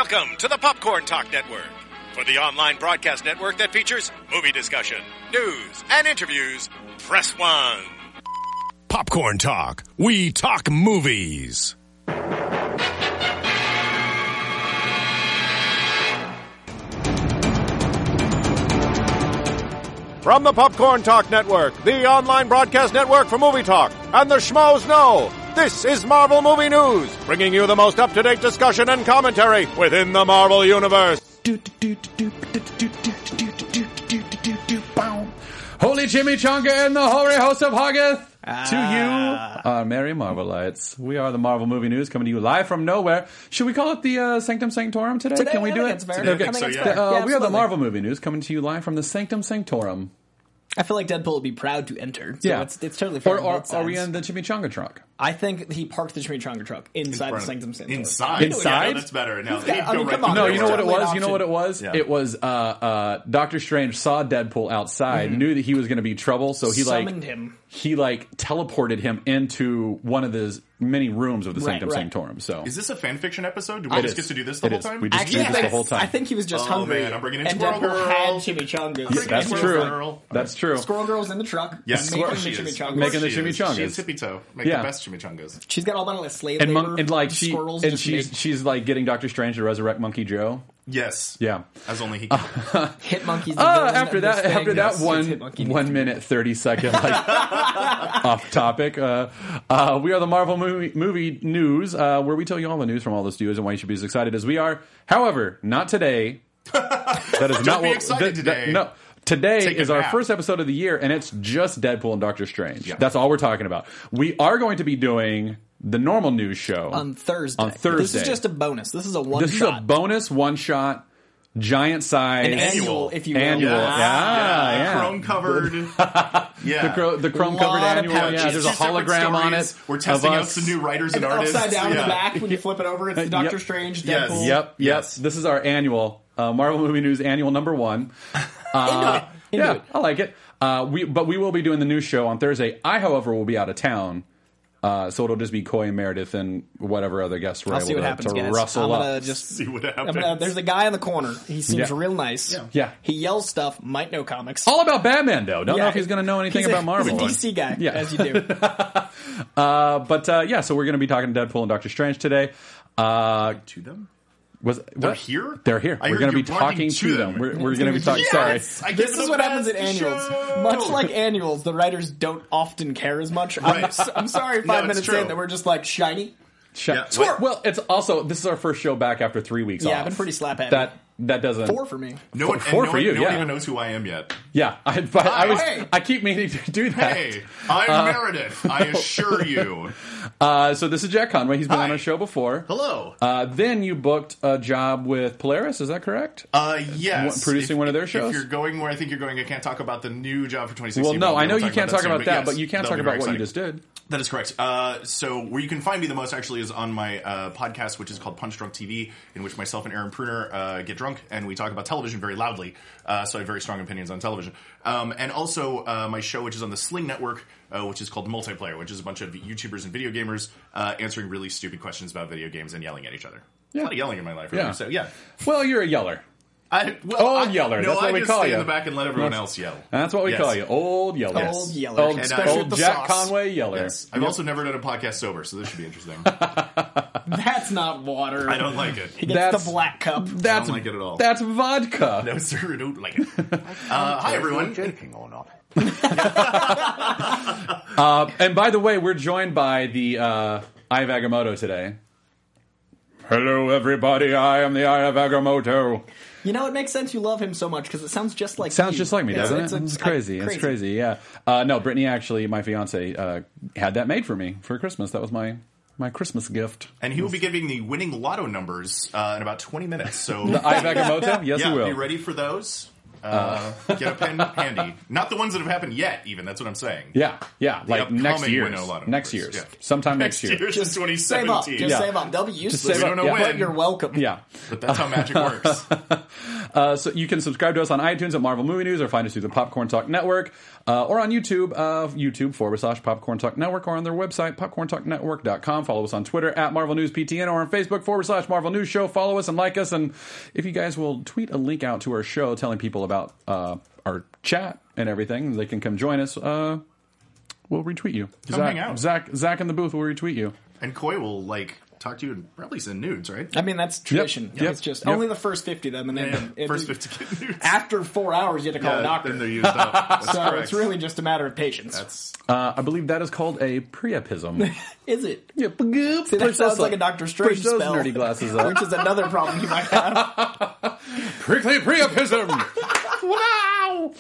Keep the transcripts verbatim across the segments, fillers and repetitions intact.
Welcome to the Popcorn Talk Network, for the online broadcast network that features movie discussion, news, and interviews. Press one. Popcorn Talk. We talk movies. From the Popcorn Talk Network, the online broadcast network for movie talk, and the Schmoes Know, this is Marvel Movie News, bringing you the most up-to-date discussion and commentary within the Marvel Universe. Holy chimichanga and the holy host of Hoggith! Ah. To you, uh, Merry Marvelites. We are the Marvel Movie News, coming to you live from nowhere. Should we call it the uh, Sanctum Sanctorum today? Today, Can we I do think it? it's fair. Okay. I think So, it's yeah. fair. Uh, Yeah, we are the absolutely. Marvel Movie News, coming to you live from the Sanctum Sanctorum. I feel like Deadpool would be proud to enter. So Yeah. it's, it's totally fair. Or, on or both are we sides. in the chimichanga truck? I think he parked the chimichanga truck inside the Sanctum Sanctorum. Inside? Inside? Yeah, no, that's better. No, He's he'd got- I go mean, right come on. through No, the you know what it Certainly an was? You know option. what it was? Yeah. It was uh, uh, Doctor Strange saw Deadpool outside, knew that he was going to be trouble, so he like Summoned him. he like teleported him into one of the many rooms of the Right, Sanctum right. Sanctorum. So Is this a fan fiction episode? Do we It just is. get to do this the It whole is. time? We just Actually, do I this the think, whole time. I think he was just Oh, hungry. man, I'm bringing in and Squirrel Deadpool Girl. had chimichangas. bringing That's Squirrel true. Girl. That's true. Squirrel Girl's in the truck. Yes, making of the course she is. chimichangas. Of Making the course she is. chimichangas. She's hippie toe. Make Yeah. the best chimichangas. She's got all that like slave and, labor. mon- and like she squirrels and just she's make she's like getting Doctor Strange to resurrect Monkey Joe. Yes. Yeah. As only he can. hit monkeys. Uh, after that, after that Yes, one hit monkey one minute thirty second like off topic. Uh, uh, we are the Marvel movie, movie news, uh, where we tell you all the news from all the studios and why you should be as excited as we are. However, not today. That is not be what excited that- that- today. no. Today Take a is our nap. first episode of the year, and it's just Deadpool and Doctor Strange. Yeah. That's all we're talking about. We are going to be doing the normal news show on Thursday. On Thursday. This is just a bonus. This is a one This shot. is a bonus one shot, giant size, An annual, if you will. Annual. Yes. Yeah, yeah. Chrome covered. Yeah. The, cro- the chrome covered Lot of annual. Yeah, pouches. there's a Two separate hologram on it. stories. We're testing of out us. some new writers and, and artists. upside down in yeah. the back when you flip it over, it's the Doctor Yep. Strange, Yes. Deadpool. Yep, yep. Yes. This is our annual uh, Marvel Movie News annual number one. Uh, Into it. Into yeah, it. I like it. Uh, we, but we will be doing the news show on Thursday. I, however, will be out of town. Uh, so it'll just be Coy and Meredith and whatever other guests we're I'll able see what to, happens, to guys. rustle I'm gonna up. just See what I'm happens. gonna, there's a guy in the corner. He seems Yeah. real nice. Yeah. Yeah. He yells stuff. Might know comics. All about Batman, though. Don't know Yeah, if he's going to know anything he's a- about Marvel. He's a D C guy, Yeah. as you do. Uh, but uh, yeah, so we're going to be talking to Deadpool and Doctor Strange today. Uh, To them? was They're what? here? They're here. I we're heard going to be you're talking talking to to them. them. We're, we're going to be talking. Yes! I This give is the what happens at best annuals. show. Much like annuals, the writers don't often care as much. I'm, Right. s- I'm sorry, No, five it's minutes true. in, that we're just like shiny. Sorry. Yeah, Well, it's also this is our first show back after three weeks Yeah, off. I've been pretty slap happy. That that doesn't Four for me. No one, Four- and four no for one- you, No one yeah. even knows who I am yet. Yeah, I, but I was Hey. I keep meaning to do that. Hey, I'm Meredith. I assure you. Uh, so this is Jack Conway. He's been Hi. on our show before. Hello. Uh, then you booked a job with Polaris. Is that correct? Uh, yes. What, producing If- one of their shows? If you're going where I think you're going, I can't talk about the new job for twenty sixteen. Well, no, but I know we'll you can't talk soon, about that, yes, but you can that'll talk be about very what you exciting. just did. That is correct. Uh, so where you can find me the most actually is on my uh, podcast, which is called Punch Drunk T V, in which myself and Aaron Pruner uh, get drunk and we talk about television very loudly. Uh, so I have very strong opinions on television. Um, and also uh, my show, which is on the Sling Network, uh, which is called Multiplayer, which is a bunch of YouTubers and video gamers uh, answering really stupid questions about video games and yelling at each other. Yeah. A lot of yelling in my life. Really. Yeah. So yeah. Well, you're a yeller. I, well, Old I, yeller. No, That's what I we just call stay you. in the back and let everyone That's- else yell. That's what we Yes. call you, old yeller. Yes. Old yeller. Old, And I- old with the Jack sauce. Conway yeller. Yes. I've also never done a podcast sober, so this should be interesting. That's not water. I don't like it. He gets That's- the black cup. That's I don't like it at all. That's vodka. No, sir, I don't like it. Uh, hi, everyone. Joking or not? Uh, and by the way, we're joined by the uh, Eye of Agamotto today. Hello, everybody. I am the Eye of Agamotto. You know, it makes sense you love him so much because it sounds just like Sounds you. just like me, Yeah, doesn't it's it? a- It's I- crazy. It's crazy. Yeah. Uh, no, Brittany actually, my fiance, uh, had that made for me for Christmas. That was my my Christmas gift. And he will be giving the winning lotto numbers uh, in about twenty minutes. So, The Eye of Agamotto. Yes, yeah, he will. be ready for those. Uh, get a pen handy. Not the ones that have happened yet, even. That's what I'm saying. Yeah, yeah, like upcoming next year, Winnow Lotto next numbers, year's, yeah. sometime next, year. Year's Just twenty save up. seventeen. Just Yeah. save up. They'll be useless. save We don't know Yeah. when. But you're welcome. Yeah, But that's how magic works. Uh, so you can subscribe to us on iTunes at Marvel Movie News, or find us through the Popcorn Talk Network, uh, or on YouTube, uh, YouTube forward slash Popcorn Talk Network, or on their website, popcorn talk network dot com. Follow us on Twitter at Marvel News P T N, or on Facebook forward slash Marvel News Show. Follow us and like us, and if you guys will tweet a link out to our show telling people about uh, our chat and everything, they can come join us. Uh, we'll retweet you. Come Zach, hang out. Zach, Zach in the booth will retweet you. And Koi will, like, talk to you and probably send nudes, right? I mean, that's tradition. Yep. It's just Yep. only the first fifty of them, and then Yeah, it- first fifty get nudes. after four hours, you have to call a Yeah, doctor. then they're used up. That's so correct. it's really just a matter of patience. That's Uh, I believe that is called a priapism. Is it? Yeah, See, that sounds like a Doctor Strange push those spell, nerdy glasses up. which is another problem you might have. Prickly priapism. Wow.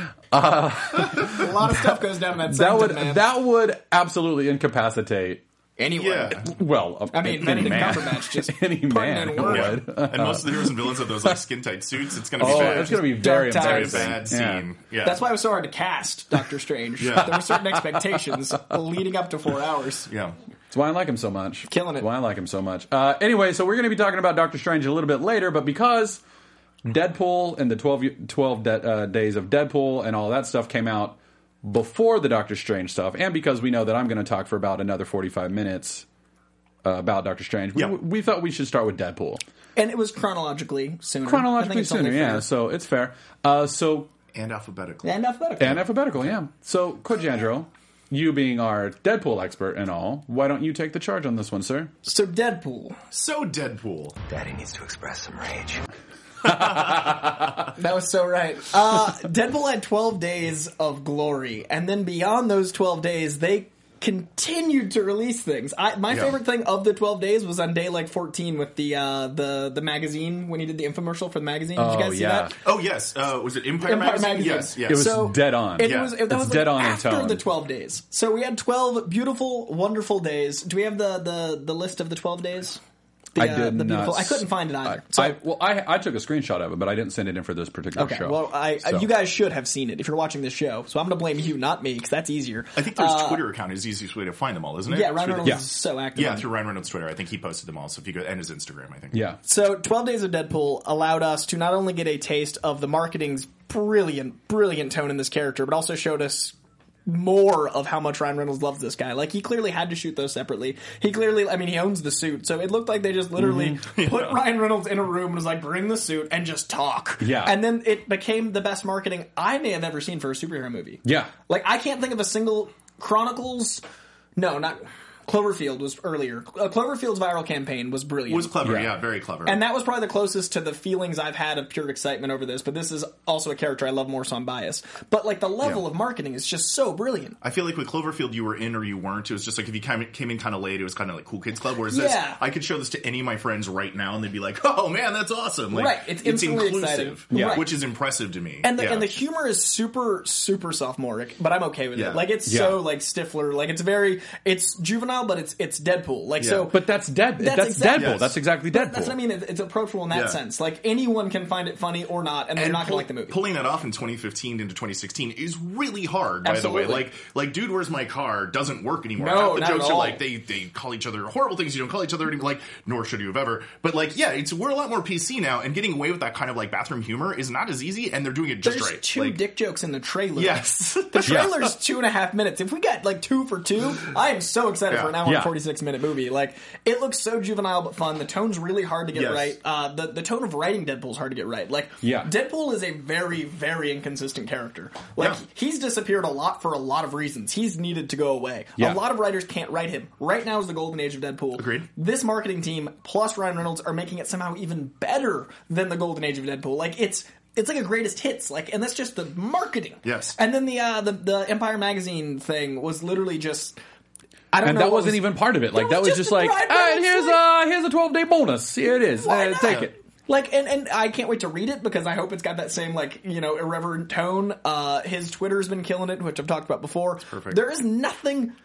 A lot of stuff goes down in that That sanctum, would man. that would absolutely incapacitate. anyway. yeah. Well, uh, I mean, any Benedict man. Cumberbatch just any putting man in work. would. And most of the heroes and villains have those like skin tight suits. It's gonna be Oh, bad. it's going to be very Dark very times. embarrassing. bad Yeah. scene. Yeah. That's why it was so hard to cast Doctor Strange. Yeah. There were certain expectations leading up to four hours. Yeah. That's why I like him so much. Killing it. That's why I like him so much. Uh, anyway, so we're going to be talking about Doctor Strange a little bit later, but because Deadpool and the twelve, twelve de- uh, days of Deadpool and all that stuff came out before the Doctor Strange stuff, and because we know that I'm going to talk for about another forty-five minutes uh, about Doctor Strange, we, Yep. we thought we should start with Deadpool. And it was chronologically sooner. I think Chronologically it's only sooner, yeah, fair. so it's fair. Uh, so And alphabetical. And alphabetical. And alphabetical, yeah. So, Kojandro, you being our Deadpool expert and all, why don't you take the charge on this one, sir? So Deadpool. So Deadpool. Daddy needs to express some rage. That was so right. Uh, Deadpool had twelve days of glory, and then beyond those twelve days, they continued to release things. I, my Yeah. favorite thing of the twelve days was on day like fourteen with the uh, the the magazine when he did the infomercial for the magazine. Did Oh, you guys see yeah. that? Oh yes. Uh, was it Empire, Empire Magazine? Magazine. Yes. Yes. It was So, dead on. It Yeah. was, it, that It's was dead like on in after tone. the twelve days. So we had twelve beautiful, wonderful days. Do we have the, the, the list of the twelve days? The, I uh, did the not. beautiful. I couldn't find it I, either. So, I, well, I, I took a screenshot of it, but I didn't send it in for this particular okay, show. well, I, So. you guys should have seen it if you're watching this show. So I'm going to blame you, not me, because that's easier. I think their Twitter account is the easiest way to find them all, isn't it? Yeah, Ryan Through Reynolds the- Yeah. is so active. Yeah, on it. through Ryan Reynolds' Twitter. I think he posted them all. So if you go, and his Instagram, I think. Yeah. So twelve Days of Deadpool allowed us to not only get a taste of the marketing's brilliant, brilliant tone in this character, but also showed us more of how much Ryan Reynolds loves this guy. Like, he clearly had to shoot those separately. He clearly, I mean, he owns the suit, so it looked like they just literally Mm-hmm. put Ryan Reynolds in a room and was like, bring the suit and just talk. Yeah. And then it became the best marketing I may have ever seen for a superhero movie. Yeah. Like, I can't think of a single Chronicles, no, not... Cloverfield was earlier. Uh, Cloverfield's viral campaign was brilliant. Was clever. Yeah. Yeah, very clever. And that was probably the closest to the feelings I've had of pure excitement over this, but this is also a character I love more, so I'm biased. But, like, the level Yeah. of marketing is just so brilliant. I feel like with Cloverfield, you were in or you weren't. It was just like if you came, came in kind of late, it was kind of like Cool Kids Club. Whereas Yeah. this, I could show this to any of my friends right now, and they'd be like, "Oh man, that's awesome!" Like, Right, it's instantly exciting. inclusive, Yeah. which is impressive to me. And the, yeah. and the humor is super, super sophomoric, but I'm okay with Yeah. it. Like, it's Yeah. so, like, Stifler. Like, it's very, it's juvenile, but it's it's Deadpool. Like, Yeah. so... But that's dead. That's, That's exactly- Deadpool. Yes. That's exactly Deadpool. That's what I mean. It's, it's approachable in that Yeah. sense. Like, anyone can find it funny or not, and they're And not pull- going to like the movie. Pulling that off in twenty fifteen into twenty sixteen is really hard, by Absolutely. the way. Like, like, Dude, Where's My Car doesn't work anymore. No, Half the not jokes at are all. like, they, they call each other horrible things you don't call each other anymore, like, nor should you have ever. But, like, yeah, it's we're a lot more P C now, and getting away with that kind of, like, bathroom humor is not as easy, and they're doing it just There's right. two Like, dick jokes in the trailer. Yes. The trailer's two and a half minutes. If we got like two for two, I am so excited Yeah. for an hour Yeah. and forty-six minute movie. Like, it looks so juvenile but fun. The tone's really hard to get Yes. right. Uh, the the tone of writing Deadpool's hard to get right. Like, Yeah. Deadpool is a very very inconsistent character. Like, Yeah. he's disappeared a lot for a lot of reasons. He's needed to go away. Yeah. A lot of writers can't write him. Right now is the golden age of Deadpool. Agreed. This marketing team plus Ryan Reynolds are making it somehow even better than the golden age of Deadpool. Like, it's it's like a greatest hits, like, and that's just the marketing. Yes. And then the uh, the the Empire Magazine thing was literally just. I don't and know. that what wasn't was- even part of it. Like, That that was was just just a like, Ryan all right, Reynolds here's thing. a here's a twelve day bonus. Here it is. Why Uh, not? take it. Like, and, and I can't wait to read it because I hope it's got that same, like, you know, irreverent tone. Uh, his Twitter's been killing it, which I've talked about before. perfect. There is nothing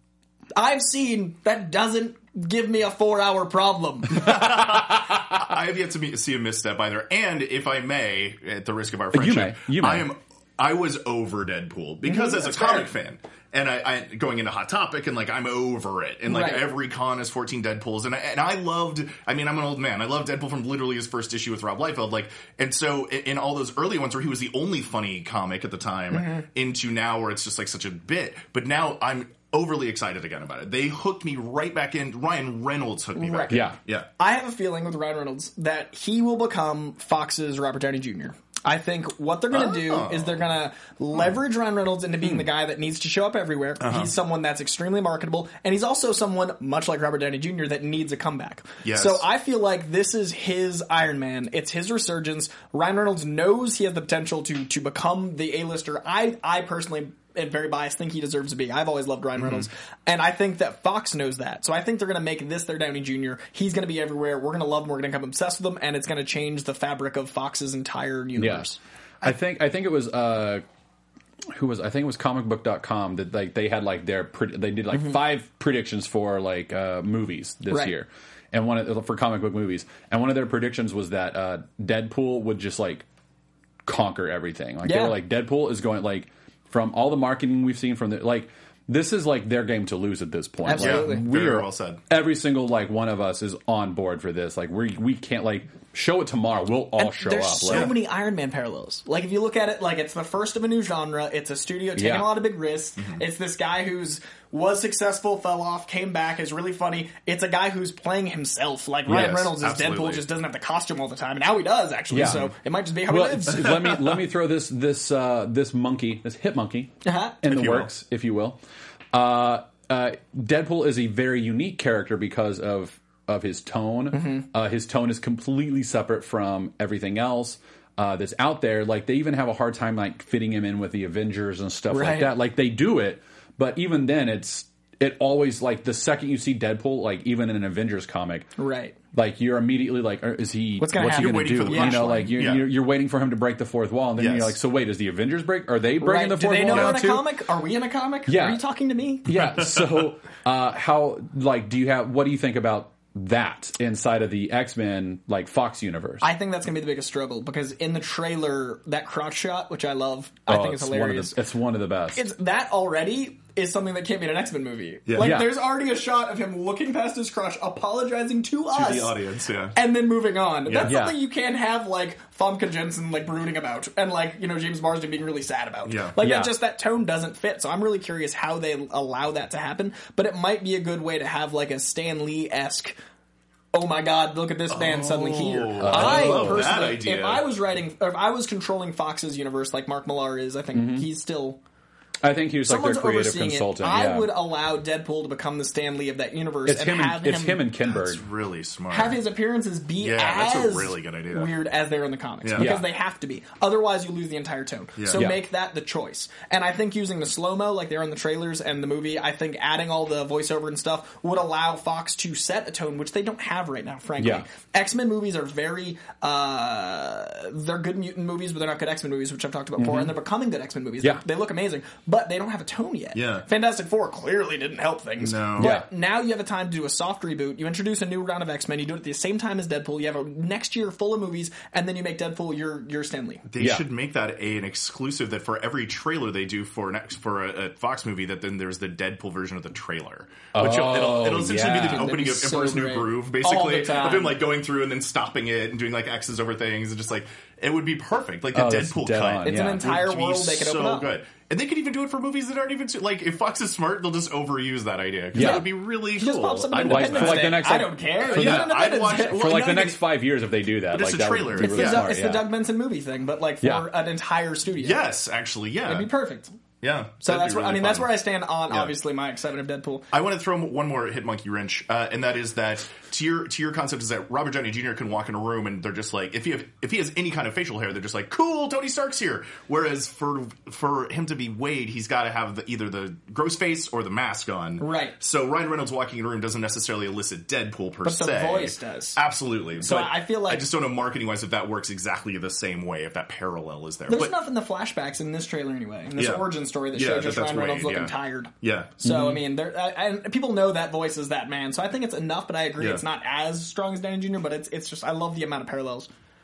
I've seen that doesn't give me a four hour problem. I have yet to be, see a misstep either. And if I may, at the risk of our friendship, may. You may. I am I was over Deadpool because Mhm, as a that's comic fair. fan, and I, I going into Hot Topic, and like I'm over it, and like Right. every con is fourteen Deadpools, and I, and I loved. I mean, I'm an old man. I loved Deadpool from literally his first issue with Rob Liefeld, like, and so in, in all those early ones where he was the only funny comic at the time, Mm-hmm. into now where it's just like such a bit. But now I'm overly excited again about it. They hooked me right back in. Ryan Reynolds hooked me Right. back in. Yeah. Yeah. I have a feeling with Ryan Reynolds that he will become Fox's Robert Downey Junior I think what they're going to Oh. do is they're going to leverage Ryan Reynolds into being the guy that needs to show up everywhere. Uh-huh. He's someone that's extremely marketable, and he's also someone, much like Robert Downey Junior, that needs a comeback. Yes. So I feel like this is his Iron Man. It's his resurgence. Ryan Reynolds knows he has the potential to to become the A-lister. I, I personally... and very biased, think he deserves to be. I've always loved Ryan Reynolds. And I think that Fox knows that. So I think they're going to make this their Downey Junior He's going to be everywhere. We're going to love him. We're going to become obsessed with him. And it's going to change the fabric of Fox's entire universe. Yeah. I think I think it was uh, who was I think it was comic book dot com that like they had like their pre- they did like five predictions for like uh, movies this Right. year, and one of, for comic book movies, and one of their predictions was that uh, Deadpool would just like conquer everything. Like they Yeah. were like Deadpool is going like from all the marketing we've seen from the like. This is like their game to lose at this point. Absolutely. Like, Yeah, we very are well said. every single like one of us is on board for this. Like we we can't like show it tomorrow. We'll all And show there's up. so like, many Iron Man parallels. Like if you look at it, like it's the first of a new genre. It's a studio taking Yeah. a lot of big risks. Mm-hmm. It's this guy who's was successful, fell off, came back, is really funny. It's a guy who's playing himself. Like Ryan Yes, Reynolds is absolutely. Deadpool, just doesn't have the costume all the time. And now he does actually. Yeah. So it might just be how well, he lives. let me let me throw this this uh, this monkey, this hit monkey, Uh-huh. in If the you will. works, if you will. Uh, uh, Deadpool is a very unique character because of of his tone. Mm-hmm. Uh, his tone is completely separate from everything else uh, that's out there. Like they even have a hard time like fitting him in with the Avengers and stuff like Right. that. Like they do it, but even then, it's it always like the second you see Deadpool, like even in an Avengers comic, Right. like you're immediately like, er, is he? What's gonna he happen? going You're to waiting do? for the You know, punchline. like you're, Yeah. you're you're waiting for him to break the fourth wall, and then Yes. you're like, so wait, does the Avengers break? Are they breaking Right. the Do fourth they wall know now we're in a too? comic? Are we in a comic? Yeah. Are you talking to me? Yeah. So, uh, how like do you have? What do you think about that inside of the X-Men like Fox universe? I think that's going to be the biggest struggle because in the trailer, that crotch shot, which I love, I Oh, think it's one of hilarious. the- It's one of the best. It's that already is something that can't be in an X-Men movie. Yeah. Like, Yeah. there's already a shot of him looking past his crush, apologizing to, us, the audience, yeah. and then moving on. That's Yeah. something you can't have, like, Famke Jensen, like, brooding about, and, like, you know, James Marsden being really sad about. Yeah. Like, Yeah. that just, that tone doesn't fit, so I'm really curious how they allow that to happen, but it might be a good way to have, like, a Stan Lee-esque, oh my god, look at this man suddenly here. I I love that personally, idea. if I was writing, or if I was controlling Fox's universe like Mark Millar is, I think Mm-hmm. he's still... I think he was like their Someone's creative overseeing consultant. it. I yeah. would allow Deadpool to become the Stan Lee of that universe It's and him. have And, it's him him and Kinberg. That's really smart. have his appearances be Yeah, as that's a really good idea. weird as they are in the comics Yeah. because Yeah. they have to be. Otherwise, you lose the entire tone. So Yeah. make that the choice. And I think using the slow mo like they are in the trailers and the movie, I think adding all the voiceover and stuff would allow Fox to set a tone which they don't have right now. Frankly, Yeah. X Men movies are very uh, they're good mutant movies, but they're not good X Men movies, which I've talked about before, and they're becoming good X Men movies. Yeah. They look amazing, but they don't have a tone yet. Yeah. Fantastic Four clearly didn't help things. No. But Yeah. now you have a time to do a soft reboot. You introduce a new round of X-Men. You do it at the same time as Deadpool. You have a next year full of movies, and then you make Deadpool your your Stan Lee. They Yeah. should make that a, an exclusive that for every trailer they do for an, for a, a Fox movie, that then there's the Deadpool version of the trailer. Which Oh, it'll, it'll essentially yeah. be the That'd opening be of so Emperor's New great. Groove, All basically, the time. of him like going through and then stopping it and doing like X's over things and just like it would be perfect, like the Oh, that's Deadpool dead cut. on, It's yeah. an entire would be world they could so open up. good. And they could even do it for movies that aren't even too, like if Fox is smart, they'll just overuse that idea because Yeah. that would be really He cool. just pops up in I'd Like- watch Independence for like Day. the next, I like- don't care. for Yeah, the- Independence I'd watch Day. it. Well, For like no, the they- next five years, if they do that, But it's like a that trailer. would be It's It's, really the, smart. it's yeah. the Doug Benson movie thing, but like for Yeah. an entire studio. Yes, actually, yeah. It'd be perfect. Yeah. So that'd that's be where I really mean that's fun. where I stand on Yeah. obviously my excitement of Deadpool. I want to throw one more hit monkey wrench, uh, and that is that to your to your concept is that Robert Downey Junior can walk in a room and they're just like if he have, if he has any kind of facial hair, they're just like cool, Tony Stark's here. Whereas for for him to be Wade, he's got to have the, either the gross face or the mask on. Right. So Ryan Reynolds walking in a room doesn't necessarily elicit Deadpool per But the se. voice does. Absolutely. So But I feel like- I just don't know marketing wise if that works exactly the same way, if that parallel is there. There's But- enough in the flashbacks in this trailer anyway, in this Yeah. origin story that Yeah, shows that- just that's Ryan Reynolds Wade, looking yeah. tired. Yeah. So I mean, there uh, and people know that voice is that man. So I think it's enough, but I agree Yeah. it's not as strong as Downey Junior But it's it's just I love the amount of parallels.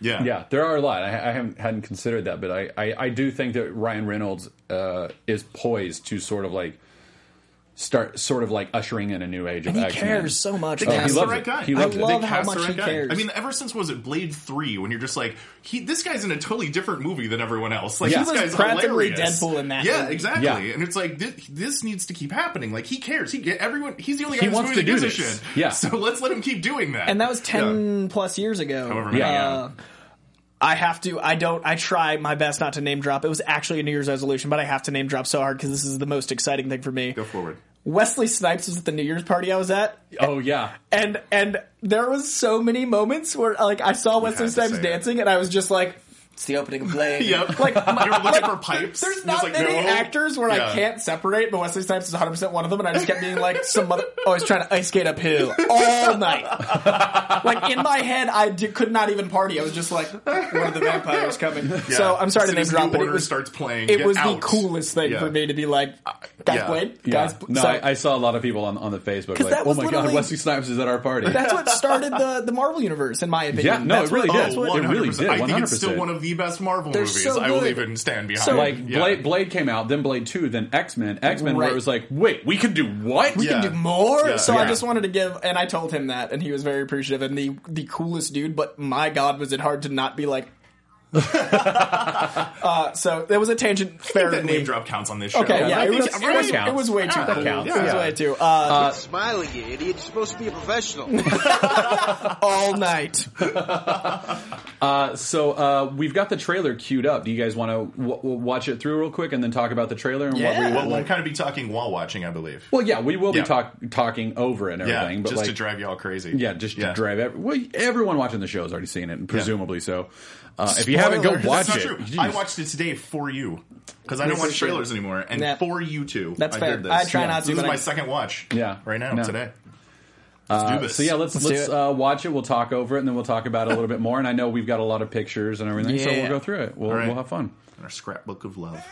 Yeah. Yeah, there are a lot. I, I haven't hadn't considered that, but I, I, I do think that Ryan Reynolds uh, is poised to sort of like start sort of like ushering in a new age And of he X-Men. cares so much. They Oh, cast he the loves right it. guy. He loves I it. love They how cast much the right he guy. cares. I mean, ever since was it Blade three when you're just like, he this guy's in a totally different movie than everyone else. Like Yeah. this He was guy's practically hilarious. Deadpool in that Yeah, movie. exactly. Yeah. And it's like this, this needs to keep happening. Like he cares. He everyone. He's the only guy He in this wants movie to that do gives a this. shit. Yeah. So let's let him keep doing that. And that was ten Yeah. plus years ago. However many, Uh, yeah. I have to. I don't. I try my best not to name drop. It was actually a New Year's resolution, but I have to name drop so hard because this is the most exciting thing for me. Go forward. Wesley Snipes was at the New Year's party I was at, Oh yeah, and and there was so many moments where like I saw Wesley had to Snipes say it. dancing, and I was just like, "It's the opening of Blade." Yep. Like you were looking like, for pipes. There's and not it's like, many no. actors where Yeah. I can't separate, but Wesley Snipes is one hundred percent one of them, and I just kept being like, some mother. Oh, he's trying to ice skate uphill all night. Like in my head, I did, could not even party. I was just like, "When are the vampires coming?" Yeah. So I'm sorry As to name soon as drop, New but it Order was starts playing. it get was the out. coolest thing Yeah. for me to be like, "Guys, yeah. Blade, yeah. guys." No, so, I, I saw a lot of people on on the Facebook like, that "Oh was my god, literally- Wesley Snipes is at our party." that's what started the the Marvel universe, in my opinion. Yeah, no, That's it really what, did. That's what, It really one hundred percent. did, I think it's one hundred percent. still one of the best Marvel They're movies. so I will good. even stand behind. So- Like Yeah. Blade, Blade came out, then Blade two, then X-Men, X-Men, where Right. it was like, wait, we can do what? we Yeah. can do more. Yeah. So I Yeah. just wanted to give, and I told him that, and he was very appreciative and the the coolest dude. But my God, was it hard to not be like. uh, so there was a tangent. Fair that to name me. drop counts on this show. Okay, yeah, I it think was, it it, was, counts. it was way too Yeah, that cool. counts. It was Yeah. way too. Uh, Smiling, you idiot. You're supposed to be a professional. all night. Uh, so uh, we've got the trailer queued up. Do you guys want to w- w- watch it through real quick and then talk about the trailer and Yeah. what we Well, we'll like? kind of be talking while watching, I believe. Well, yeah, we will Yeah. be talk- talking over it and Yeah, everything, but just like, to drive y'all crazy. yeah, just to Yeah. drive. Every- well, everyone watching the show has already seen it, presumably so. Uh, if you haven't, go Spoilers. watch That's not it. true. I Jeez. watched it today for you because I don't This watch is true. trailers anymore, and Yeah. for you two. That's I fair. did this. I try Yeah. not So to. this is but my I, second watch. Yeah. right now No. today. Let's do this. So yeah, let's Let's let's, do it. uh, watch it. We'll talk over it, and then we'll talk about it a little bit more. And I know we've got a lot of pictures and everything, so Yeah. we'll go through it. We'll All right. we'll have fun. Our scrapbook of love.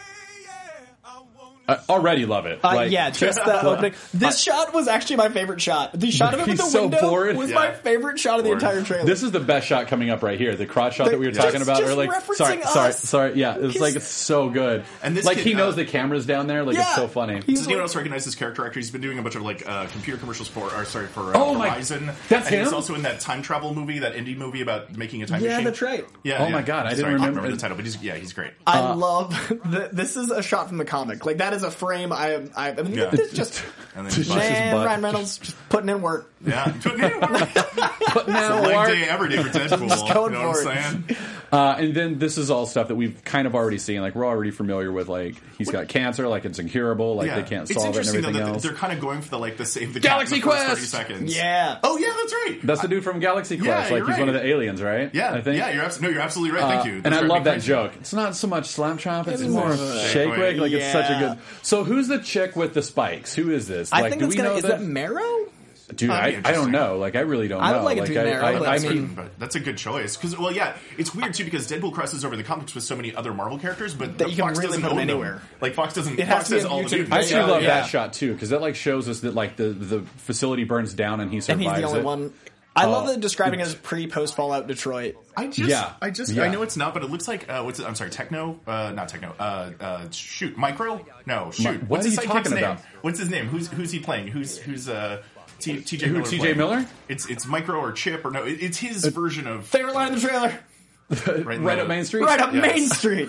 I already love it. Uh, Like- yeah, just the opening. This shot was actually my favorite shot. The shot of him He's at the so window bored. was Yeah. my favorite shot of the Bored. entire trailer. This is the best shot coming up right here. The crotch shot that we were Just- talking about just earlier. Like, referencing sorry, sorry, us. sorry. Yeah, it's He's- like it's so good. And this like kid, he knows uh, the camera's down there. Like it's Yeah. so funny. He's Does anyone like- else recognize this character actor? He's been doing a bunch of like uh, computer commercials for, or sorry, for uh, Oh my- Horizon. that's and He's him? also in that time travel movie, that indie movie about making a time Yeah, machine. that's right. Yeah. Oh yeah. my God, I Sorry, didn't can't remember- remember the title, but he's yeah, he's great. I Uh, love the, this is a shot from the comic. Like that is a frame. I I, I mean, Yeah. it's just And then he's Just- like, his man, butt. Ryan Reynolds just putting in work. yeah, But now, leg Mark- day every day for Deadpool. Just going you know what for I'm it. saying? Uh, and then this is all stuff that we've kind of already seen. Like we're already familiar with. Like he's got cancer. Like it's incurable. Like they can't it's solve it and interesting though everything that else. they're kind of going for the like the save the Galaxy cat in the first Quest! thirty seconds. Yeah. Oh yeah, that's right. That's the dude from Galaxy Quest. Yeah, like you're he's one of right. the aliens, right? Yeah, I think. yeah, you're abs- no, you're absolutely right. Thank Uh, you. and That's I driving love me that crazy. joke. It's not so much slap chop; it's It more is. shake wig. Like it's such a Yeah. good. So who's the chick with the spikes? Who is this? I like, think do it's we gonna. know Is that Marrow? Dude, That'd I, be I don't interesting. know. Like I really don't I know. would like it to be I, Marrow, I, but I, I That's mean- good, but that's a good choice. Because well, yeah, it's weird too because Deadpool crosses over the comics with so many other Marvel characters, but That you can Fox really doesn't put them own anywhere. Like Fox doesn't. It has Fox to be has on all the YouTube. dudes. I actually Yeah, love yeah. that shot too because that like shows us that like the, the facility burns down and he And survives he's the only it. one. I love Oh. that describing it as pre post Fallout Detroit. I just, Yeah. I just, Yeah. I know it's not, but it looks like uh, what's it? I'm sorry, Techno, uh, not Techno. Uh, uh, shoot, Micro? No, shoot. Mi- what what's are his you sidekick's talking name? about? What's his name? Who's who's he playing? Who's who's uh, T, TJ Who, Miller? T J playing? Miller? It's it's Micro or Chip or no? It, it's his version of Favorite line in the trailer. right, in Right the- up Main Street. Right up Yes. Main Street.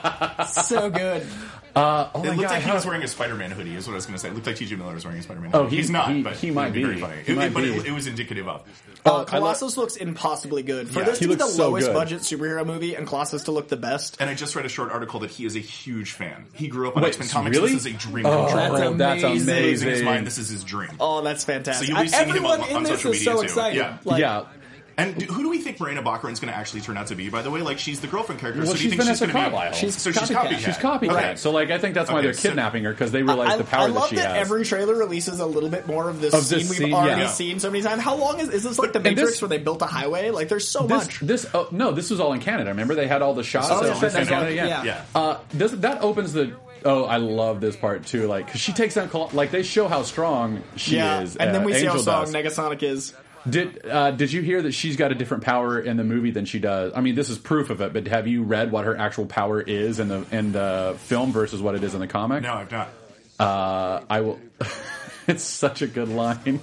So good. Uh, oh It my looked god! like he how- was wearing a Spider-Man hoodie. Is what I was going to say. It looked like T J Miller was wearing a Spider-Man. Oh, hoodie. he- he's not. he- but he it might would Very be. funny. He It- might but be. It, it was indicative of. Uh, I Colossus looks impossibly good. For Yeah. this He to be the looks so lowest good. budget superhero movie and Colossus to look the best. And I just read a short article that he is a huge fan. He grew up on Wait, X-Men comics. really? This is a dream come true. That's Oh, that's amazing. He's losing his amazing. mind. This is his dream. Oh, that's fantastic. So you'll be seeing him Everyone on- in on this social is so media, too. excited. Yeah. Like, yeah. And do, who do we think Morena Baccarin's going to actually turn out to be? By the way, like she's the girlfriend character. Well, so do you she's think she's Vanessa going to be? Carlyle. She's so she's copycat. copycat. She's copycat. Okay. So like I think that's why Okay, they're so- kidnapping her because they realize I, the power I that love she that has. every trailer releases a little bit more of this Of scene this we've scene, already yeah. seen so many times. How long is is this like the and Matrix this- where they built a highway? Like there's so This, much. this, oh, no, this was all in Canada. Remember, they had all the shots. Oh, of yeah, this in that's Canada. right. Yeah, Yeah. Yeah. Uh, this, that opens the. Oh, I love this part too. Like, cause she takes down, Col- like they show how strong she yeah, is. and then uh, we see how Angel strong does. Negasonic is. Did uh, Did you hear that she's got a different power in the movie than she does? I mean, this is proof of it. But have you read what her actual power is in the in the film versus what it is in the comic? No, I've not. Uh, I will. It's such a good line.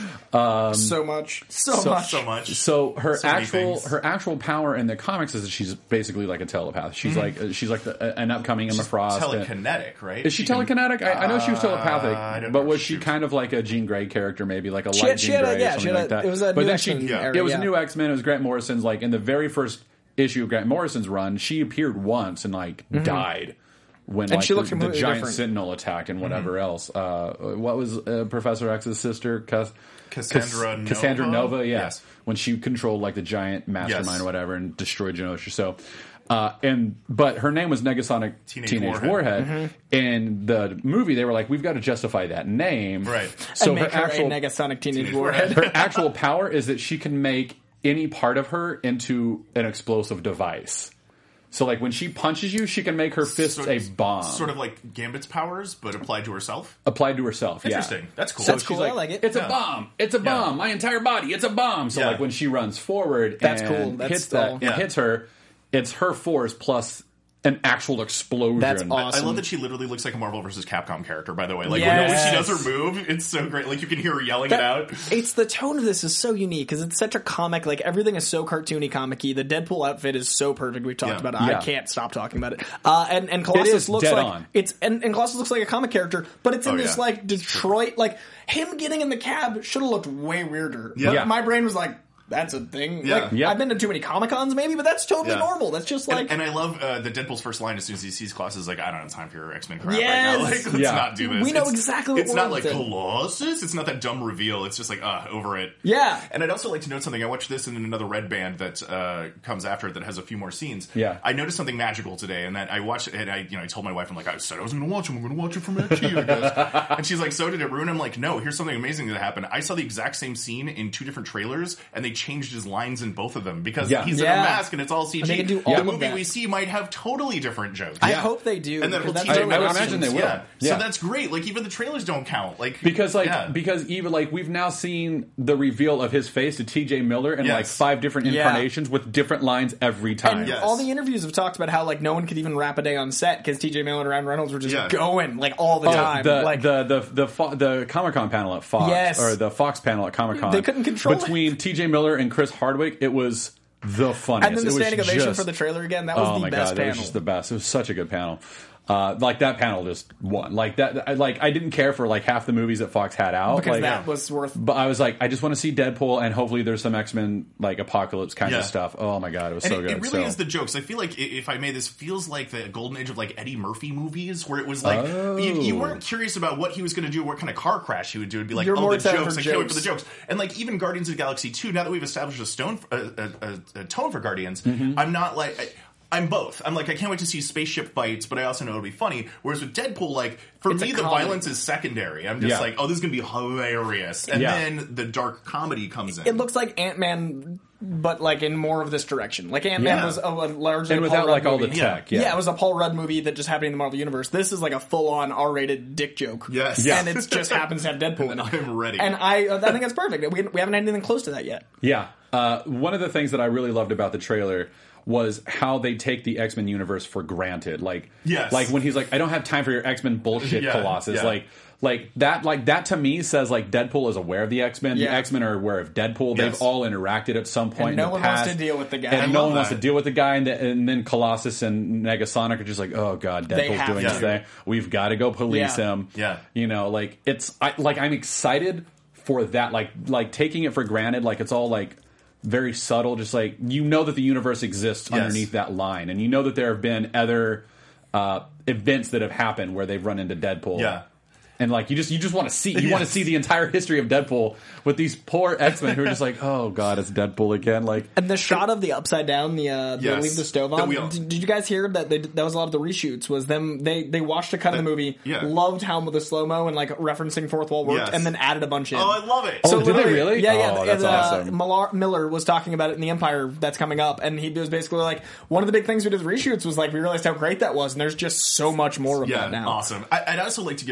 Um, so much, so, so- much, So much. So her So many actual things. her actual power in the comics is that she's basically like a telepath. She's like she's like the, an upcoming Emma Frost. Telekinetic, right? Is she, can- telekinetic? I, I know she was telepathic, Uh, I don't but know. was she Shoot. kind of like a Jean Grey character, maybe like a She light had- she Jean had a- Grey yeah, or she something had like a- that? it was a but new then she, X-Men Yeah. era, it was yeah. a new X Men. It was Grant Morrison's. Like in the very first issue of Grant Morrison's run, she appeared once and like died. When And like she the, looked the completely giant different. Sentinel attacked and whatever else. Uh, what was uh, Professor X's sister? Cas- Cassandra Cas- Cassandra Nova? Nova, yeah. Yes. When she controlled like the giant mastermind Yes. or whatever and destroyed Genosha. So, uh, and but her name was Negasonic Teenage Teenage, Warhead. Warhead. Mm-hmm. In the movie, they were like, we've got to justify that name, Right. So and her make her actual a Negasonic Teenage, Teenage Warhead. her actual power is that she can make any part of her into an explosive device. So, like when she punches you, she can make her fist Sort- a bomb, Sort of like Gambit's powers, but applied to herself. applied to herself. Interesting. Yeah. That's cool. So That's she's cool. I like, like it. It's Yeah. a bomb. It's a bomb. My entire body. It's a bomb. So Yeah. like when she runs forward, That's and cool. That's hits still- that, Yeah. it hits her. It's her force plus an actual explosion. That's I awesome. love that she literally looks like a Marvel versus Capcom character, by the way. Like, Yes. when she does her move, it's so great. Like, you can hear her yelling That- it out. It's the tone of this is so unique because it's such a comic. Like everything is so cartoony, comic-y. The Deadpool outfit is so perfect. We've talked Yeah. about it. Yeah. I can't stop talking about it. Uh, and and Colossus is looks dead like on. it's and, and Colossus looks like a comic character, but it's in Oh, this yeah. like Detroit. Like him getting in the cab should have looked way weirder. Yeah. But Yeah. my brain was like, that's a thing. Yeah. Like, Yeah. I've been to too many Comic Cons, maybe, but that's totally Yeah. normal. That's just like. and, and I love uh, the Deadpool's first line as soon as he sees Colossus is like, I don't have time for your X-Men crap Yes! right now. Like, let's Yeah. not do this. We know It's- exactly what It's we're not like into. Colossus. It's not that dumb reveal. It's just like, uh, over it. Yeah. And I'd also like to note something. I watched this in another Red Band that uh, comes after it that has a few more scenes. Yeah. I noticed something magical today, and that I watched it, and I, you know, I told my wife, I'm like, I said I was going to watch it. I'm going to watch it from X G, I guess. And she's like, so did it ruin? I'm like, no, here's something amazing that happened. I saw the exact same scene in two different trailers, and they changed his lines in both of them because Yeah. he's in Yeah. a mask and it's all C G. And they can do the all of movie that. we see might have totally different jokes. I Yeah. hope they do. and then because we'll that's T J really I would awesome. imagine they will. Yeah. Yeah. So that's great. Like, even the trailers don't count. Like Because like yeah. because even like we've now seen the reveal of his face to T J Miller in Yes. like five different Yeah. incarnations with different lines every time. And Yes. all the interviews have talked about how like no one could even rap a day on set because T J Miller and Ryan Reynolds were just Yeah. going like all the Oh, time. the, like the the the Fo- the Comic Con panel at Fox Yes. or the Fox panel at Comic Con. They couldn't control it. between T J Miller and Chris Hardwick. It was the funniest. and then the It was standing ovation just- for the trailer again. That was oh the my best god, panel. that was just the best. It was such a good panel. Uh, like that panel just won. Like that. I, like I didn't care for like half the movies that Fox had out because like, that was worth. But I was like, I just want to see Deadpool, and hopefully there's some X Men like apocalypse kind Yeah. of stuff. Oh my god, it was And so it, good. it really so. is the jokes. I feel like, i- if I may, this feels like the golden age of like Eddie Murphy movies, where it was like you, you Oh. weren't curious about what he was going to do, what kind of car crash he would do. It'd be like, You're oh, more the excited jokes! for I can't wait for jokes. the jokes. And like even Guardians of the Galaxy two, now that we've established a stone, a, a, a, a tone for Guardians, Mm-hmm. I'm not like. I, I'm both. I'm like, I can't wait to see spaceship fights, but I also know it'll be funny. Whereas with Deadpool, like, for It's a me, the comedy. violence is secondary. I'm just Yeah. like, oh, this is going to be hilarious. And Yeah. then the dark comedy comes in. It looks like Ant Man, but like in more of this direction. Like Ant Man Yeah. was a, a largely and a Paul without Rudd like all movie. the tech. Yeah. Yeah. it was a Paul Rudd movie that just happened in the Marvel Universe. This is like a full-on R-rated dick joke. Yes. Yeah. and it just happens to have Deadpool in And it. I'm ready. And I, I think that's perfect. We, we haven't had anything close to that yet. Yeah. Uh, one of the things that I really loved about the trailer was how they take the X Men universe for granted. Like, Yes. like when he's like, "I don't have time for your X Men bullshit, Yeah, Colossus." yeah. Like, like that, like that to me says like Deadpool is aware of the X Men. Yeah. The X Men are aware of Deadpool. Yes. They've all interacted at some point. And no in the one past. wants to deal with the guy. And I no love one wants to that. deal with the guy. And, the, and then Colossus and Negasonic are just like, "Oh god, They Deadpool's have doing to. this thing. We've got to go police Yeah. him." Yeah. You know, like it's I, like I'm excited for that. Like, like taking it for granted. Like it's all like. Very subtle, just like you know that the universe exists Yes. underneath that line, and you know that there have been other uh, events that have happened where they've run into Deadpool. Yeah. And like you just you just want to see you Yes. want to see the entire history of Deadpool with these poor X Men who are just like, oh god, it's Deadpool again. Like And the shot of the upside down, the uh, they Yes. leave the stove The on. wheel. Did, did you guys hear that? They, that was a lot of the reshoots. Was them they they watched a cut of the movie, yeah. loved how the slow mo and like referencing fourth wall worked, Yes. and then added a bunch in. Oh, I love it. Oh, did they literally- really? Yeah, yeah. Oh, the- that's uh, awesome. Millar, Miller was talking about it in the Empire that's coming up, and he was basically like, one of the big things we did with reshoots was like we realized how great that was, and there's just so much more of Yeah, that now. awesome. I, I'd also like to give credit to Amazing.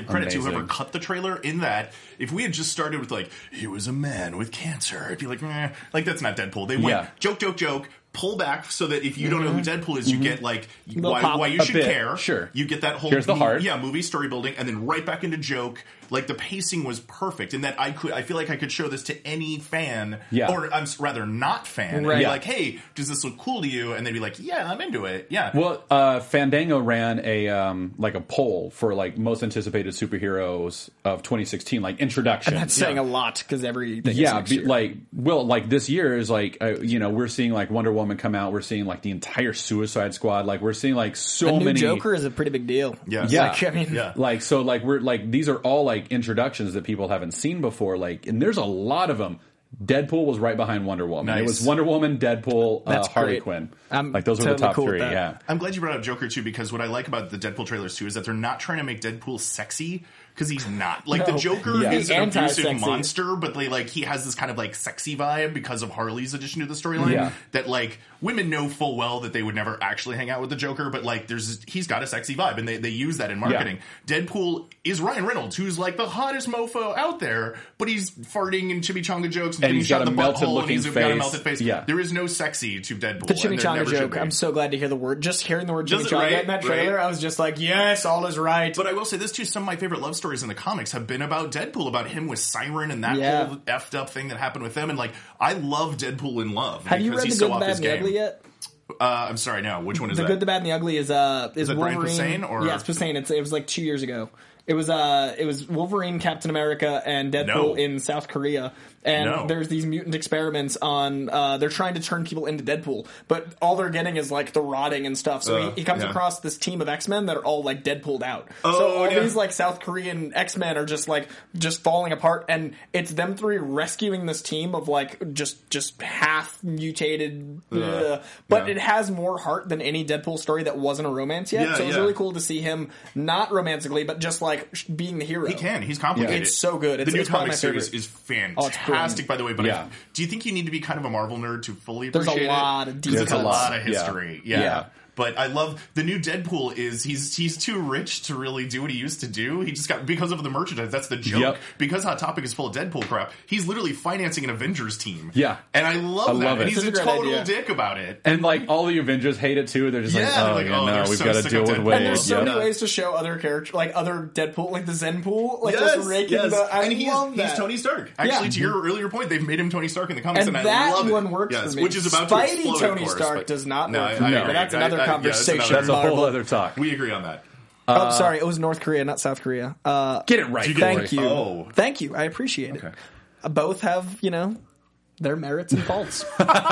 amazing. ever cut the trailer. In that, if we had just started with like, he was a man with cancer, I'd be like, eh. Like that's not Deadpool. They went Yeah. joke, joke, joke. Pull back so that if you don't know who Deadpool is, you get like why, pop why you a should bit, care. sure. You get that whole Here's the mo- heart. yeah movie story building, and then right back into joke. Like the pacing was perfect, in that I could I feel like I could show this to any fan, Yeah. or I'm s- rather not fan, and Right. be Yeah. like, hey, does this look cool to you? And they'd be like, yeah, I'm into it. Yeah. Well, uh, Fandango ran a um, like a poll for like most anticipated superheroes of twenty sixteen, like introduction. That's saying a lot because everything. yeah, is next be, year. like well, like this year is like uh, you know we're seeing like Wonder Woman come out. We're seeing like the entire Suicide Squad. Like we're seeing like so a new many Joker is a pretty big deal. Yeah. Yeah. Like, I mean, Yeah. Like so, like we're like these are all like introductions that people haven't seen before. Like, and there's a lot of them. Deadpool was right behind Wonder Woman. Nice. It was Wonder Woman, Deadpool, uh, That's Harley great. Quinn. I'm like those were totally the top cool with three. that. Yeah. I'm glad you brought up Joker too, because what I like about the Deadpool trailers too is that they're not trying to make Deadpool sexy, because he's not. Like the No. Joker Yeah. is He's an abusive anti-sexy. monster, but they like he has this kind of like sexy vibe because of Harley's addition to the storyline. Yeah. That like women know full well that they would never actually hang out with the Joker, but like there's he's got a sexy vibe, and they, they use that in marketing. Deadpool is Ryan Reynolds, who's like the hottest mofo out there, but he's farting and chimichanga jokes and, And getting he's shot got in a the melted butthole, and looking he's got a face. melted face. Yeah. There is no sexy to Deadpool. The and there chimichanga never should joke. be. I'm so glad to hear the word. Just hearing the word Does it chimichanga right? in that Right? trailer, I was just like, yes, all is right. But I will say this too: some of my favorite love stories in the comics have been about Deadpool, about him with Siren and that Yeah. whole effed up thing that happened with them. And like, I love Deadpool in love. Have you because read he's The so Good, off the Bad, his and the game. Ugly yet? Uh, I'm sorry, no. Which one is The that? Good, the Bad, and the Ugly is uh is that Brian Wolverine. Posehn, or- Yeah, it's Posehn. It's, it was like two years ago. It was uh it was Wolverine, Captain America, and Deadpool No. in South Korea. And No. there's these mutant experiments on. Uh, they're trying to turn people into Deadpool, but all they're getting is like the rotting and stuff. So Uh, he, he comes yeah. across this team of X Men that are all like Deadpooled out. Oh, so all yeah. these like South Korean X Men are just like just falling apart, and it's them three rescuing this team of like just just half mutated. Uh, but yeah. it has more heart than any Deadpool story that wasn't a romance yet. Yeah, so it was yeah. really cool to see him not romantically, but just like sh- being the hero. He can. He's complicated. It's so good. It's, the new it's probably comic my series favorite. is Oh, it's fantastic, brilliant. by the way. But Yeah. I, do you think you need to be kind of a Marvel nerd to fully There's a appreciate it? lot of deep Because it's a cuts. lot of Yeah. history. Yeah. Yeah. But I love the new Deadpool. Is he's he's too rich to really do what he used to do. He just got because of the merchandise. That's the joke. Yep. Because Hot Topic is full of Deadpool crap. He's literally financing an Avengers team. Yeah. and I love I that. love it. And he's This a is a great total idea. dick about it. And like all the Avengers hate it too. They're just like, Yeah, oh, like, yeah, oh, no, they're we've so got to sick deal of with Deadpool. Wade. And there's so Yep. many ways to show other characters, like other Deadpool, like the Zen pool, like Yes, just raking yes. the. I and he love is, that. he's Tony Stark. Actually, Yeah. to your earlier point, they've made him Tony Stark in the comics, And and, that I love it. one works Yes, for me. which is about Spidey to explode, Tony of course, Stark but- does not No, work I- for I me, agree. but that's I- another I- yeah, that's conversation. another- That's a whole Marvel. other talk. We agree on that. oh, sorry, it was North Korea, not South Korea. Uh, Get it right. you get Corey. thank you, Oh. thank you. I appreciate it. Okay. Uh, both have, you know, their merits and faults.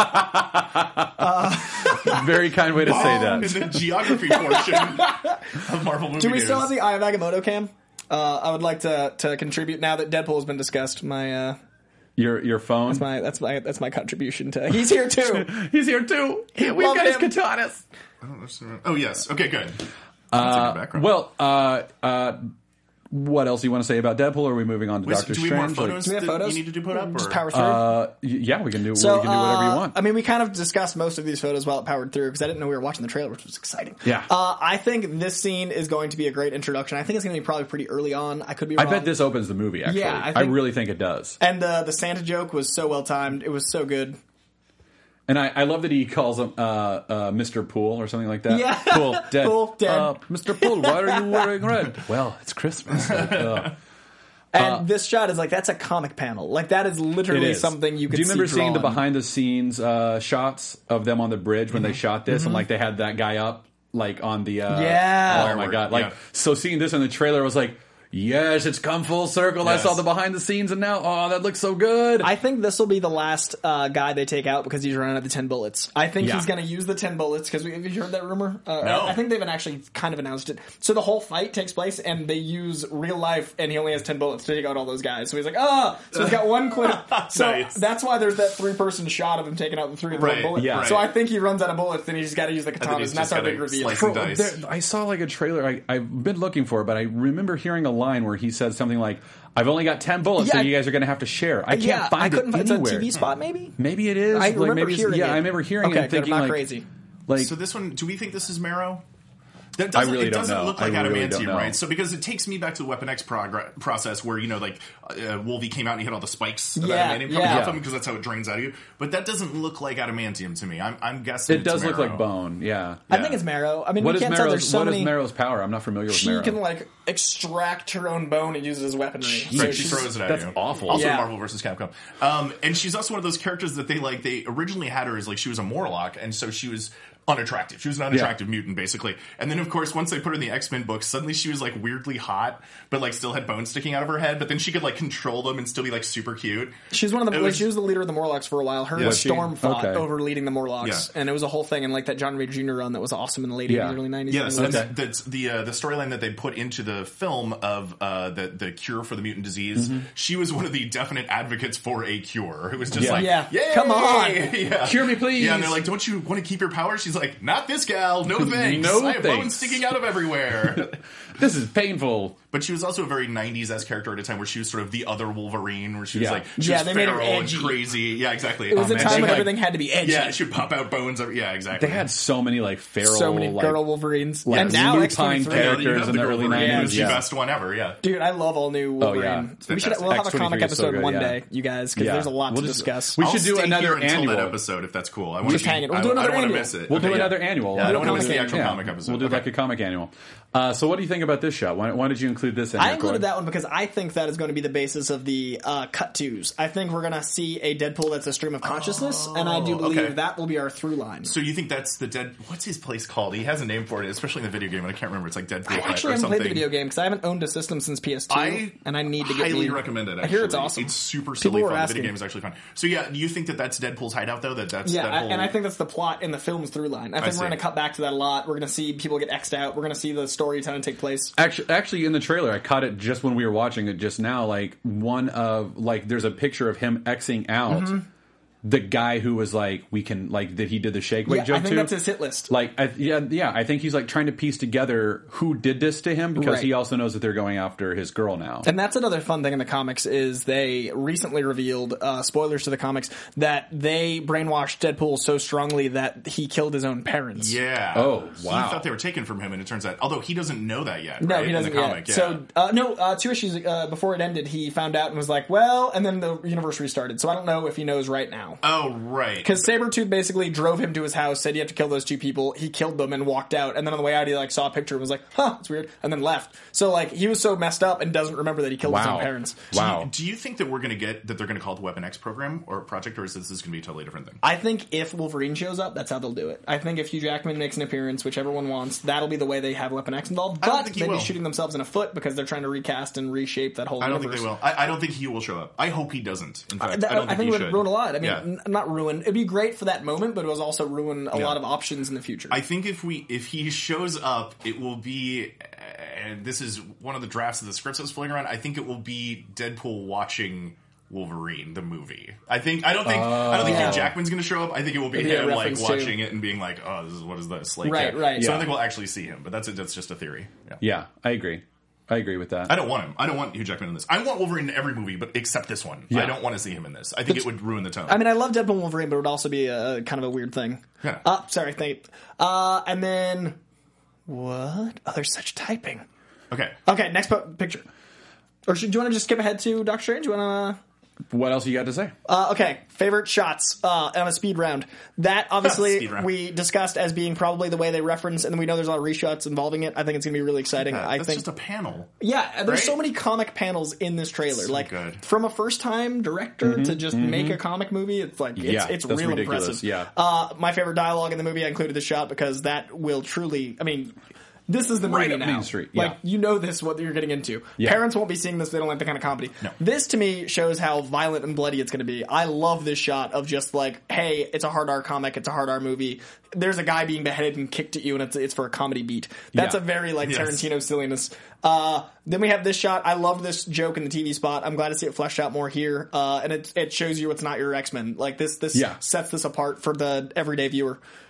Very kind way to say In that. the geography portion of Marvel movie Do we news. still have the Eye of Agamotto cam? Uh, I would like to to contribute now that Deadpool has been discussed. My uh, Your your phone. my that's my that's my contribution to. He's here too. He's here too. We've Love got his him. katanas. Oh, yes. Okay, good. That's a good background. Well, uh, uh, what else do you want to say about Deadpool? Or are we moving on to Wait, Doctor do we have more Strange? Like- photos Do we have that photos? you need to do put up? Just Or? power through. uh, y- yeah, we can do. So, we can do whatever you uh, want. I mean, we kind of discussed most of these photos while it powered through because I didn't know we were watching the trailer, which was exciting. Yeah. Uh, I think this scene is going to be a great introduction. I think it's going to be probably pretty early on. I could be I wrong. bet this opens the movie. Actually, Yeah, I I, think- really think it does. And uh, the Santa joke was so well timed. It was so good. And I, I love that he calls him uh, uh, Mister Pool or something like that. Yeah. Pool, dead. Pool, dead. Uh, Mister Pool, why are you wearing red? Well, it's Christmas. Like, uh, And this shot is like, that's a comic panel. Like, that is it literally is. something you could Do you remember see seeing the drawn. behind the scenes uh, shots of them on the bridge when they shot this and like they had that guy up like on the uh, Yeah. oh my god, like Yeah. so seeing this in the trailer was like, yes, it's come full circle. Yes. I saw the behind the scenes and now oh that looks so good. I think this will be the last uh, guy they take out because he's running out of the ten bullets. I think Yeah. he's going to use the ten bullets because have you heard that rumor? Uh, No. I think they've actually kind of announced it. So the whole fight takes place and they use real life, and he only has ten bullets to take out all those guys. So he's like, ah, so he's got one clip. So Nice. that's why there's that three person shot of him taking out the three with Right, one bullet. yeah. So right. I think he runs out of bullets, then he's just got to use the then katanas, he's and that's just our gotta big reveal. slice and dice. There- I saw like a trailer. I, I've been looking for it, but I remember hearing a line where he said something like, "I've only got ten bullets, Yeah, so I- you guys are going to have to share." I can't yeah, find I couldn't it find anywhere. it's a T V spot, maybe. Maybe it is. I like, remember maybe it's- hearing yeah, it. I remember hearing Okay, it and good, I'm thinking not like, crazy. like So this one, do we think this is Marrow? That doesn't, I really it don't doesn't know. look like I really adamantium, don't know. right? So because it takes me back to the Weapon X progr- process where, you know, like, uh, Wolvie came out and he had all the spikes of Yeah, adamantium coming yeah. off him because that's how it drains out of you. But that doesn't look like adamantium to me. I'm, I'm guessing It it's does look marrow. like bone. Yeah. I think it's marrow. I mean, What we is can't tell. Marrow's, There's so what is many. Marrow's power? I'm not familiar with She Marrow. can like extract her own bone and use it as weaponry. So Right, she she's- throws it at that's you. awful. Also, Yeah. Marvel versus Capcom. Um, and she's also one of those characters that they like. They originally had her as like she was a Morlock, and so she was unattractive. She was an unattractive Yeah. mutant, basically. And then, of course, once they put her in the X-Men books, suddenly she was like weirdly hot, but like still had bones sticking out of her head. But then she could like control them and still be like super cute. She was one of the. It like, was- she was the leader of the Morlocks for a while. Her Yeah. and Was she? Storm fought Okay. over leading the Morlocks, Yeah. and it was a whole thing. And like that John Ray Junior run that was awesome in the late Yeah. eighties, early nineties. Yeah, so Okay. that's, that's the uh, the storyline that they put into the film of uh, the the cure for the mutant disease. She was one of the definite advocates for a cure. It was just Yeah. like, Yeah. Yay! Come on. yeah. Cure me, please. Yeah, and they're like, don't you want to keep your power? She's like, not this gal. No thanks. No I have thanks. bones sticking out of everywhere. This is painful. But she was also a very nineties-esque character at a time where she was sort of the other Wolverine, where she was Yeah. like, she Yeah, was they made her feral and edgy. crazy. Yeah, exactly. It was Oh, a man. time She, when like- everything had to be edgy. Yeah, she would pop out bones. Every, yeah, exactly. They had so many like feral, so many like, girl Wolverines, like, and now X lupine twenty-three. characters You have in the the early Wolverine. nineties. It's the Yeah. best one ever. Yeah. Dude, I love all new Wolverine. yeah. We should. Fantastic. We'll have a X twenty-three comic is so episode good, one yeah. day, you guys, because Yeah. there's a lot We'll to just- discuss. we I'll should do stay another here until annual. that episode if that's cool. I want Just to hang it. We'll I, do don't- I another don't want to annual. miss it. We'll do Okay, yeah. another annual. Yeah, I don't want to miss comic the actual Yeah. comic episode. We'll do Okay. like a comic annual. Uh, so, what do you think about this shot? Why, why did you include this in I here, included Corey? that one because I think that is going to be the basis of the uh, cut twos. I think we're going to see a Deadpool that's a stream of consciousness, and I do believe okay. that will be our through line. So you think that's the dead? What's his place called? He has a name for it, especially in the video game, and I can't remember. It's like Deadpool I Hut actually or haven't something. played the video game because I haven't owned a system since P S two, I and I need to get highly the, recommend it. Actually. I hear it's awesome. It's super People silly were fun. The asking. video game is actually fun. So yeah, do you think that that's Deadpool's hideout though? That that's Yeah, that I, whole... and I think that's the plot in the film's through line. I think see. we're going to cut back to that a lot. We're going to see people get X'd out. We're going to see the storytelling take place. Actually, actually, in the trailer, I caught it just when we were watching it just now. Like one of like, there's a picture of him Xing out Mm-hmm. the guy who was like, we can like that he did the shake weight Yeah, joke I think to. that's his hit list. Like, I, yeah, yeah, I think he's like trying to piece together who did this to him because Right. he also knows that they're going after his girl now. And that's another fun thing in the comics is they recently revealed, uh, spoilers to the comics, that they brainwashed Deadpool so strongly that he killed his own parents. Yeah. Oh, He wow. thought they were taken from him, and it turns out, although he doesn't know that yet. No, right, he doesn't in the comic, yet. Yeah. So, uh, no, uh, two issues uh, before it ended, he found out and was like, well, and then the universe restarted. So I don't know if he knows right now. oh right. Because Sabretooth basically drove him to his house, said you have to kill those two people. He killed them and walked out. And then on the way out, he like saw a picture and was like, huh, it's weird. And then left. So like, he was so messed up and doesn't remember that he killed his Wow. own parents. Wow. Do you think that we're going to get that they're going to call it the Weapon X program or project, or is this, this going to be a totally different thing? I think if Wolverine shows up, that's how they'll do it. I think if Hugh Jackman makes an appearance, whichever one wants, that'll be the way they have Weapon X involved. I don't But think he they'd be will. shooting themselves in a foot because they're trying to recast and reshape that whole I don't universe. think they will. I, I don't think he will show up. I hope he doesn't. In fact, That- I don't think, it he would should. ruin a lot. I mean, Yeah. n- not ruin. It'd be great for that moment, but it was also ruin a Yeah. lot of options in the future. I think if we if he shows up, it will be, and this is one of the drafts of the scripts that's floating around. I think it will be Deadpool watching Wolverine the movie. I think I don't think I don't think Yeah. Hugh Jackman's going to show up. I think it will be It'd be a him like reference to- watching it and being like, "Oh, this is what is this?" Like, Right, yeah. right. So Yeah. I think we'll actually see him, but that's a, that's just a theory. Yeah. Yeah, I agree. I agree with that. I don't want him. I don't want Hugh Jackman in this. I want Wolverine in every movie, but except this one. Yeah. I don't want to see him in this. I think it would ruin the tone. I mean, I love Deadpool and Wolverine, but it would also be a kind of a weird thing. Yeah. Uh, sorry, Nate. Uh, and then what? Oh, there's such typing. okay. Okay, next po- picture. Or should, do you want to just skip ahead to Doctor Strange? You want to? What else you got to say? Uh, okay, favorite shots uh, on a speed round. That obviously Speed round. we discussed as being probably the way they reference, and we know there's a lot of reshots involving it. I think it's going to be really exciting. Yeah, I that's think just a panel. Yeah, there's Right? so many comic panels in this trailer. So like good. from a first time director to just make a comic movie, it's like it's, Yeah, it's that's real ridiculous, impressive. yeah. Uh, my favorite dialogue in the movie, I included this shot because that will truly. I mean. This is the movie Right up now. Main Street, yeah. Like you know this what you're getting into. Yeah. Parents won't be seeing this; if they don't like the kind of comedy. No. This to me shows how violent and bloody it's going to be. I love this shot of just like, hey, it's a hard R comic, it's a hard R movie. There's a guy being beheaded and kicked at you, and it's it's for a comedy beat. That's Yeah. a very like Yes. Tarantino silliness. Uh, then we have this shot. I love this joke in the T V spot. I'm glad to see it fleshed out more here, uh, and it it shows you it's not your X-Men. Like this this Yeah. sets this apart for the everyday viewer.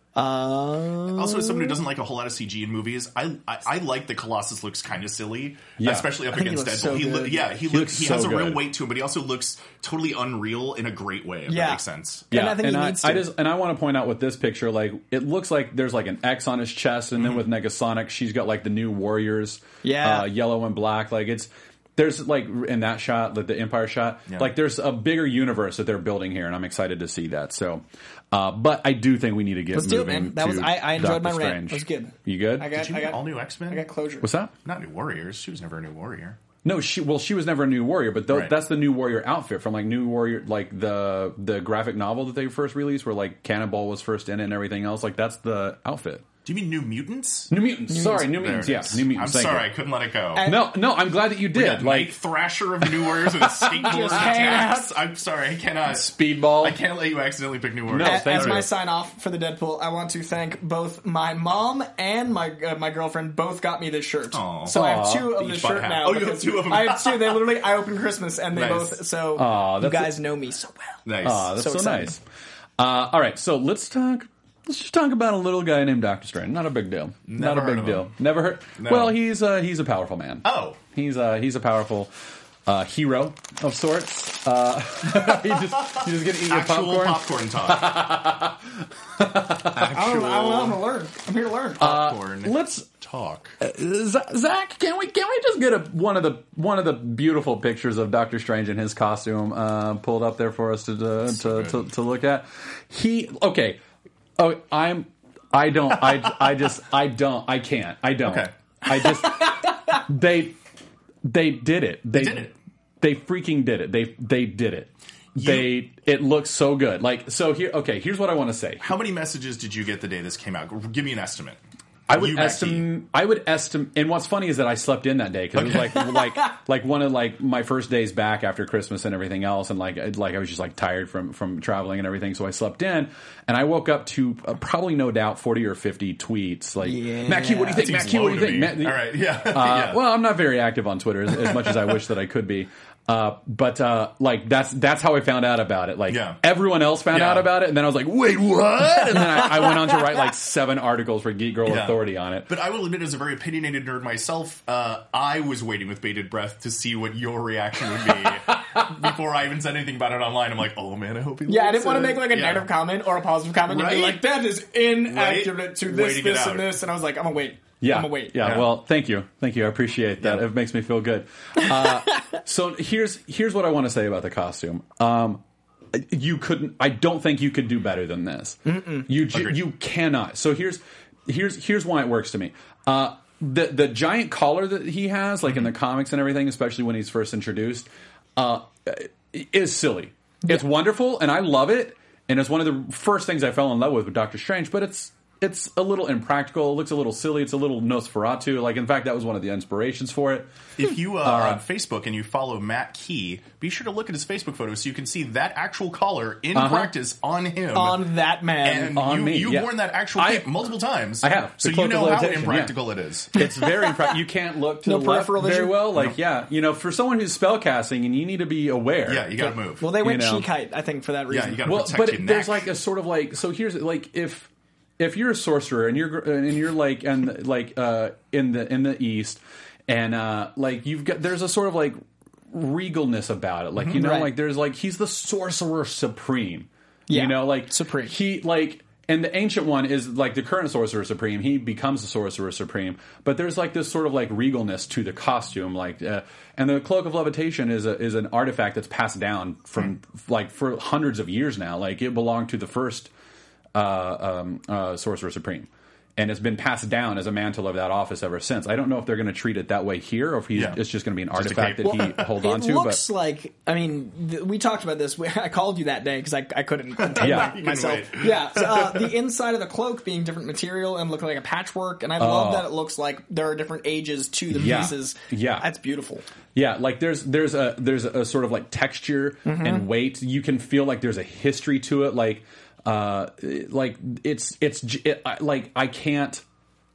Uh, Also, as someone who doesn't like a whole lot of C G in movies, I I, I like the Colossus looks kind of silly, Yeah. especially up I think he against looks Deadpool. so he lo- good. yeah, he, He look, looks he so has a real good. weight to him, but he also looks totally unreal in a great way. If Yeah. that makes sense. And I think he needs I to. just and I want to point out with this picture, like it looks like there's like an X on his chest, and then with Negasonic, she's got like the new Warriors, Yeah. uh, yellow and black. Like it's there's like in that shot, like the Empire shot, Yeah. like there's a bigger universe that they're building here, and I'm excited to see that. So, uh, but I do think we need to get Let's do it, moving. man. That to was- I- I enjoyed Doctor my rant. Strange. It was good. You good? I got, Did you I mean got all new X Men? I got closure. What's that? Not new Warriors. She was never a new Warrior. No, she well, she was never a new warrior, but th- Right. that's the new warrior outfit from like New Warrior, like the the graphic novel that they first released, where like Cannonball was first in it and everything else. Like that's the outfit. Do you mean New Mutants? New Mutants. Sorry, New There Mutants. it Yeah, is. New Mutants. I'm thank sorry, you. I couldn't let it go. No, no, I'm glad that you We got did. Like Night Thrasher of the New Warriors with a skateboard Just hanging attacks. I'm sorry, I cannot. Speedball. I can't let you accidentally pick New Warriors. No, As, thank as you. my sign off for the Deadpool, I want to thank both my mom and my uh, my girlfriend. Both got me this shirt, Aw. so I have Aw. two of Each this bought shirt half. now. Oh, you have because two of 'em. I have two. They literally, I opened Christmas and they Nice. both. So Aw, you that's guys a- know me so well. Nice. Ah, that's So so, excited. nice. Uh, all right, so let's talk. Let's just talk about a little guy named Doctor Strange. Not a big deal. Never Not a heard big of deal. him. Never heard. No. Well, he's uh, he's a powerful man. Oh. He's uh, he's a powerful uh, hero of sorts. Uh, he just he's just gonna eat your Actual popcorn. popcorn, talk. I don't, I don't know. I'm gonna learn. I'm here to learn. Popcorn Let's talk. Z- Zach, can we can we just get a one of the one of the beautiful pictures of Doctor Strange in his costume uh, pulled up there for us to uh, to, to to look at? He okay. Oh, I'm. I don't. I I just. I don't. I can't. I don't. Okay. I just. They. They did it. They, did it. They freaking did it. They they did it. They. It looks so good. Like so. Here. Okay. Here's what I want to say. How many messages did you get the day this came out? Give me an estimate. I would You, Mackie. estimate. I would estimate. And what's funny is that I slept in that day because it was like like like one of like my first days back after Christmas and everything else, and like I- like I was just like tired from from traveling and everything. So I slept in, and I woke up to uh, probably no doubt forty or fifty tweets like, Yeah. Mackie, what do you think? Seems Mackie, what do you low think? to me. Ma- All right, yeah. Uh, yeah. Well, I'm not very active on Twitter as, as much as I wish that I could be. Uh, but uh, like that's that's how I found out about it. Like Yeah. everyone else found Yeah. out about it, and then I was like, "Wait, what?" And then I, I went on to write like seven articles for Geek Girl Yeah. Authority on it. But I will admit, as a very opinionated nerd myself, uh, I was waiting with bated breath to see what your reaction would be before I even said anything about it online. I'm like, oh man, I hope he yeah, I likes didn't want to it. make like a Yeah. negative comment or a positive comment and be Right? like, that is inaccurate to this, Waiting it this, out. and this. And I was like, I'm gonna wait. Yeah, I'm gonna wait. Yeah, Yeah. well, thank you, thank you. I appreciate that. Yeah. It makes me feel good. Uh, so here's here's what I want to say about the costume. Um, you couldn't. I don't think you could do better than this. Mm-mm. You ju- Agreed. you cannot. So here's here's here's why it works to me. Uh, the the giant collar that he has, like in the comics and everything, especially when he's first introduced, uh, is silly. It's wonderful, and I love it. And it's one of the first things I fell in love with with Doctor Strange. But it's it's a little impractical. It looks a little silly. It's a little Nosferatu. Like, in fact, that was one of the inspirations for it. If you uh, are on Facebook and you follow Matt Key, be sure to look at his Facebook photos so you can see that actual collar in Uh-huh. practice on him. On that man. and on you, me, you've yeah. worn that actual I- cape multiple times. I have. So The you cloak of know how levitation, impractical yeah. it is. It's very impractical. You can't look to No the left peripheral very vision? well. Like, yeah, you know, for someone who's spellcasting, and you need to be aware. Yeah, you got to move. well, they went you know. cheek height, I think, for that reason. Yeah, you got to Well, protect but your it, there's neck. like a sort of like so here's like if if you're a sorcerer and you're and you're like and like uh, in the in the East and uh, like you've got there's a sort of like regalness about it, like you know, Right. like there's like he's the sorcerer supreme. Yeah, You know, like supreme. He like. And the ancient one is like the current Sorcerer Supreme. He becomes the Sorcerer Supreme. But there's like this sort of like regalness to the costume. Like, uh, and the Cloak of Levitation is a, is an artifact that's passed down from like for hundreds of years now. Like it belonged to the first uh, um, uh, Sorcerer Supreme. And it's been passed down as a mantle of that office ever since. I don't know if they're going to treat it that way here, or if he's, Yeah. it's just going to be an Just a artifact cape. that he holds on It to. looks But like, I mean, th- we talked about this. We- I called you that day because I, I couldn't contain Yeah. my- You couldn't myself. wait. Yeah, so, uh, the inside of the cloak being different material and looking like a patchwork, and I love Oh. that it looks like there are different ages to the Yeah. pieces. Yeah. That's beautiful. Yeah, like there's there's a there's a sort of like texture Mm-hmm. and weight. You can feel like there's a history to it. Like uh, like it's it's j- it, I- like I can't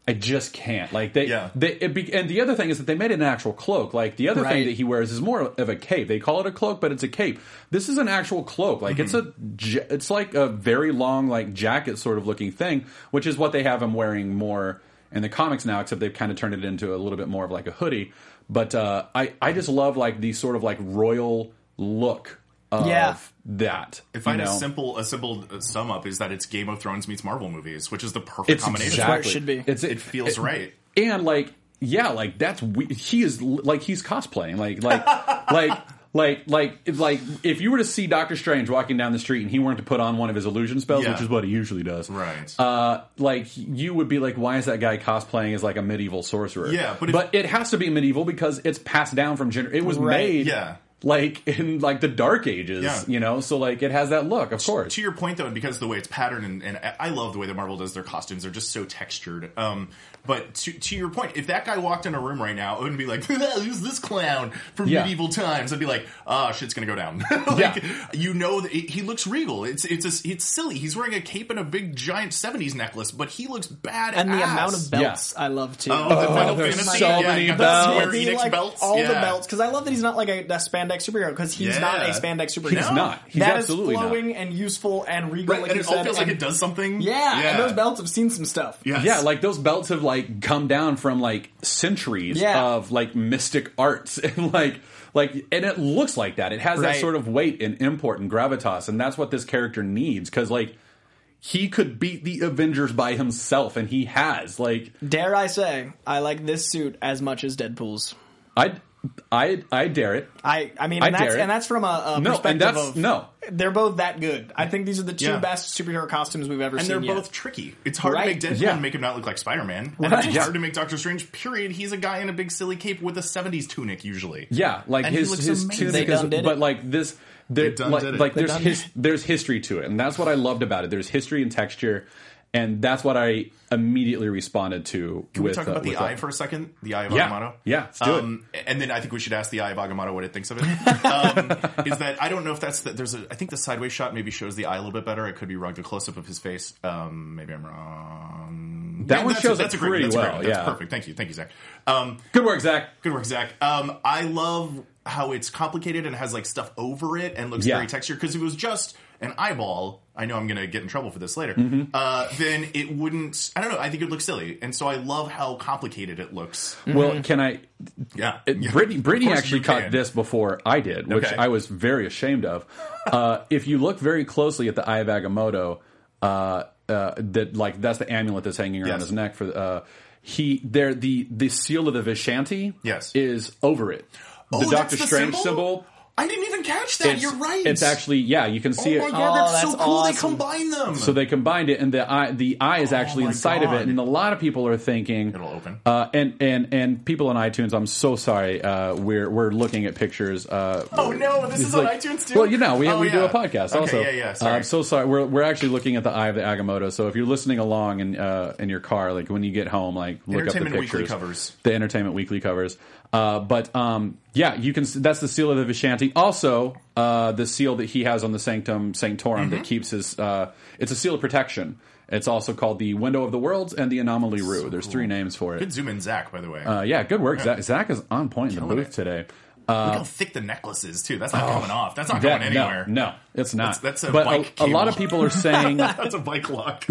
I just can't. Like they, Yeah. they it be, and the other thing is that they made it an actual cloak. Like the other Right. thing that he wears is more of a cape. They call it a cloak, but it's a cape. This is an actual cloak. Like it's a, ja- it's like a very long, like jacket sort of looking thing, which is what they have him wearing more in the comics now. Except they've kind of turned it into a little bit more of like a hoodie. But uh, I, I just love like the sort of like royal look of Yeah. that. If I you had a know? simple a simple uh, sum up is that it's Game of Thrones meets Marvel movies, which is the perfect It's combination. exactly where it should be. It's, It feels right. and like yeah, like that's we- he is like he's cosplaying, like like like like like if, like if you were to see Doctor Strange walking down the street and he weren't to put on one of his illusion spells, Yeah. which is what he usually does, Right. Uh, like you would be like, why is that guy cosplaying as like a medieval sorcerer? Yeah, but if- but it has to be medieval because it's passed down from gener. It was Right. made, Yeah. like in like the Dark Ages, Yeah. you know. So like it has that look, of course. To your point, though, because of the way it's patterned, and, and I love the way that Marvel does their costumes. They're just so textured. Um, but to, to your point, if that guy walked in a room right now, it wouldn't be like, who's this clown from Yeah. medieval times? I'd be like, ah, shit's gonna go down. like, Yeah. you know, that it, he looks regal. It's it's a, it's silly. He's wearing a cape and a big giant seventies necklace, but he looks bad. And the amount of belts I love too. Oh, the Final there's Fantasy, so yeah, many you got the belts. Square The, Enix like, belts, all yeah. the belts, because I love that he's not like a, a spandex superhero, because he's Yeah. not a spandex superhero. He's not. He's That is absolutely not. flowing and useful and regal, Right, like and you it all said. feels like and- it does something. Yeah, and those belts have seen some stuff. Yes. Yeah, like those belts have like come down from like centuries Yeah. of like mystic arts and like like and it looks like that. It has that Right. sort of weight and import and gravitas, and that's what this character needs because like he could beat the Avengers by himself, and he has. Like Dare I say, I like this suit as much as Deadpool's. I I I dare it. I, I mean, I and that's, dare it. and that's from a, a No, and perspective that's- of no. They're both that good. I think these are the two Yeah. best superhero costumes we've ever And seen. they're yet. both tricky. It's hard Right. to make Deadpool Yeah. and make him not look like Spider-Man. And Right. it's Yeah. hard to make Doctor Strange, period. He's a guy in a big silly cape with a seventies tunic, usually. Yeah, like And he his looks his amazing. tunic They is, done did it. but like this, there, They done like, did it. like They there's done his, did there's history to it, and that's what I loved about it. There's history and texture, and that's what I immediately responded to. Can with, we talk uh, about the with eye that. for a second? The Eye of Yeah. Agamotto? Yeah, let's do it. um, And then I think we should ask the Eye of Agamotto what it thinks of it. um, is that, I don't know if that's, the, there's a, I think the sideways shot maybe shows the eye a little bit better. It could be wrong. The close-up of his face. Um, maybe I'm wrong. That Yeah, one that's shows a, that's it a great, pretty that's well, Great, that's yeah. perfect. Thank you. Thank you, Zach. Um, Good work, Zach. Good work, Zach. Um, I love how it's complicated and has like stuff over it and looks Yeah. very textured. Because if it was just an eyeball, I know I'm going to get in trouble for this later. Mm-hmm. Uh, then it wouldn't. I don't know. I think it would look silly, and so I love how complicated it looks. Well, can I? Yeah, It, Yeah. Brittany, Of Brittany course actually you caught can. this before I did, which Okay. I was very ashamed of. Uh, if you look very closely at the Eye of Agamotto, uh, uh, that like that's the amulet that's hanging around Yes. his neck for uh, he there the the seal of the Vishanti Yes. is over it. The Oh, Doctor that's the Strange symbol? symbol. I didn't even catch that. it's- You're right. It's actually yeah, you can see Oh my it. god, Oh, that's, so that's cool. They awesome. combine them. So they combined it, and the eye, the eye is actually Oh my inside of God. it. And a lot of people are thinking It'll open. Uh, and and and people on iTunes, I'm so sorry. Uh, we're we're looking at pictures. Uh, Oh, no, this it's is on iTunes, too? Well, you know, we Oh, we do yeah. a podcast Okay, also. yeah, yeah, Uh, sorry. I'm so sorry. We're we're actually looking at the Eye of the Agamotto. So if you're listening along in uh, in your car, like when you get home, like look up the Entertainment Weekly pictures. covers. The Entertainment Weekly covers. Uh, but um, yeah, you can. That's the seal of the Vishanti. Also, uh, the seal that he has on the Sanctum Sanctorum Mm-hmm. that keeps his. Uh, it's a seal of protection. It's also called the Window of the Worlds and the Anomaly Rue. There's three names for it. Good zoom in, Zach. By the way, Uh, yeah, good work. Zach, Zach is on point in the Killing booth it. today. look how thick the necklace is too. That's not coming off. That's not That- going anywhere. No, no, it's not. That's- that's a but bike a, a lot of cable. people are saying a That's a bike lock.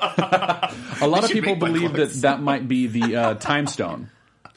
lot of should people make bike believe that locks. that might be the uh, time stone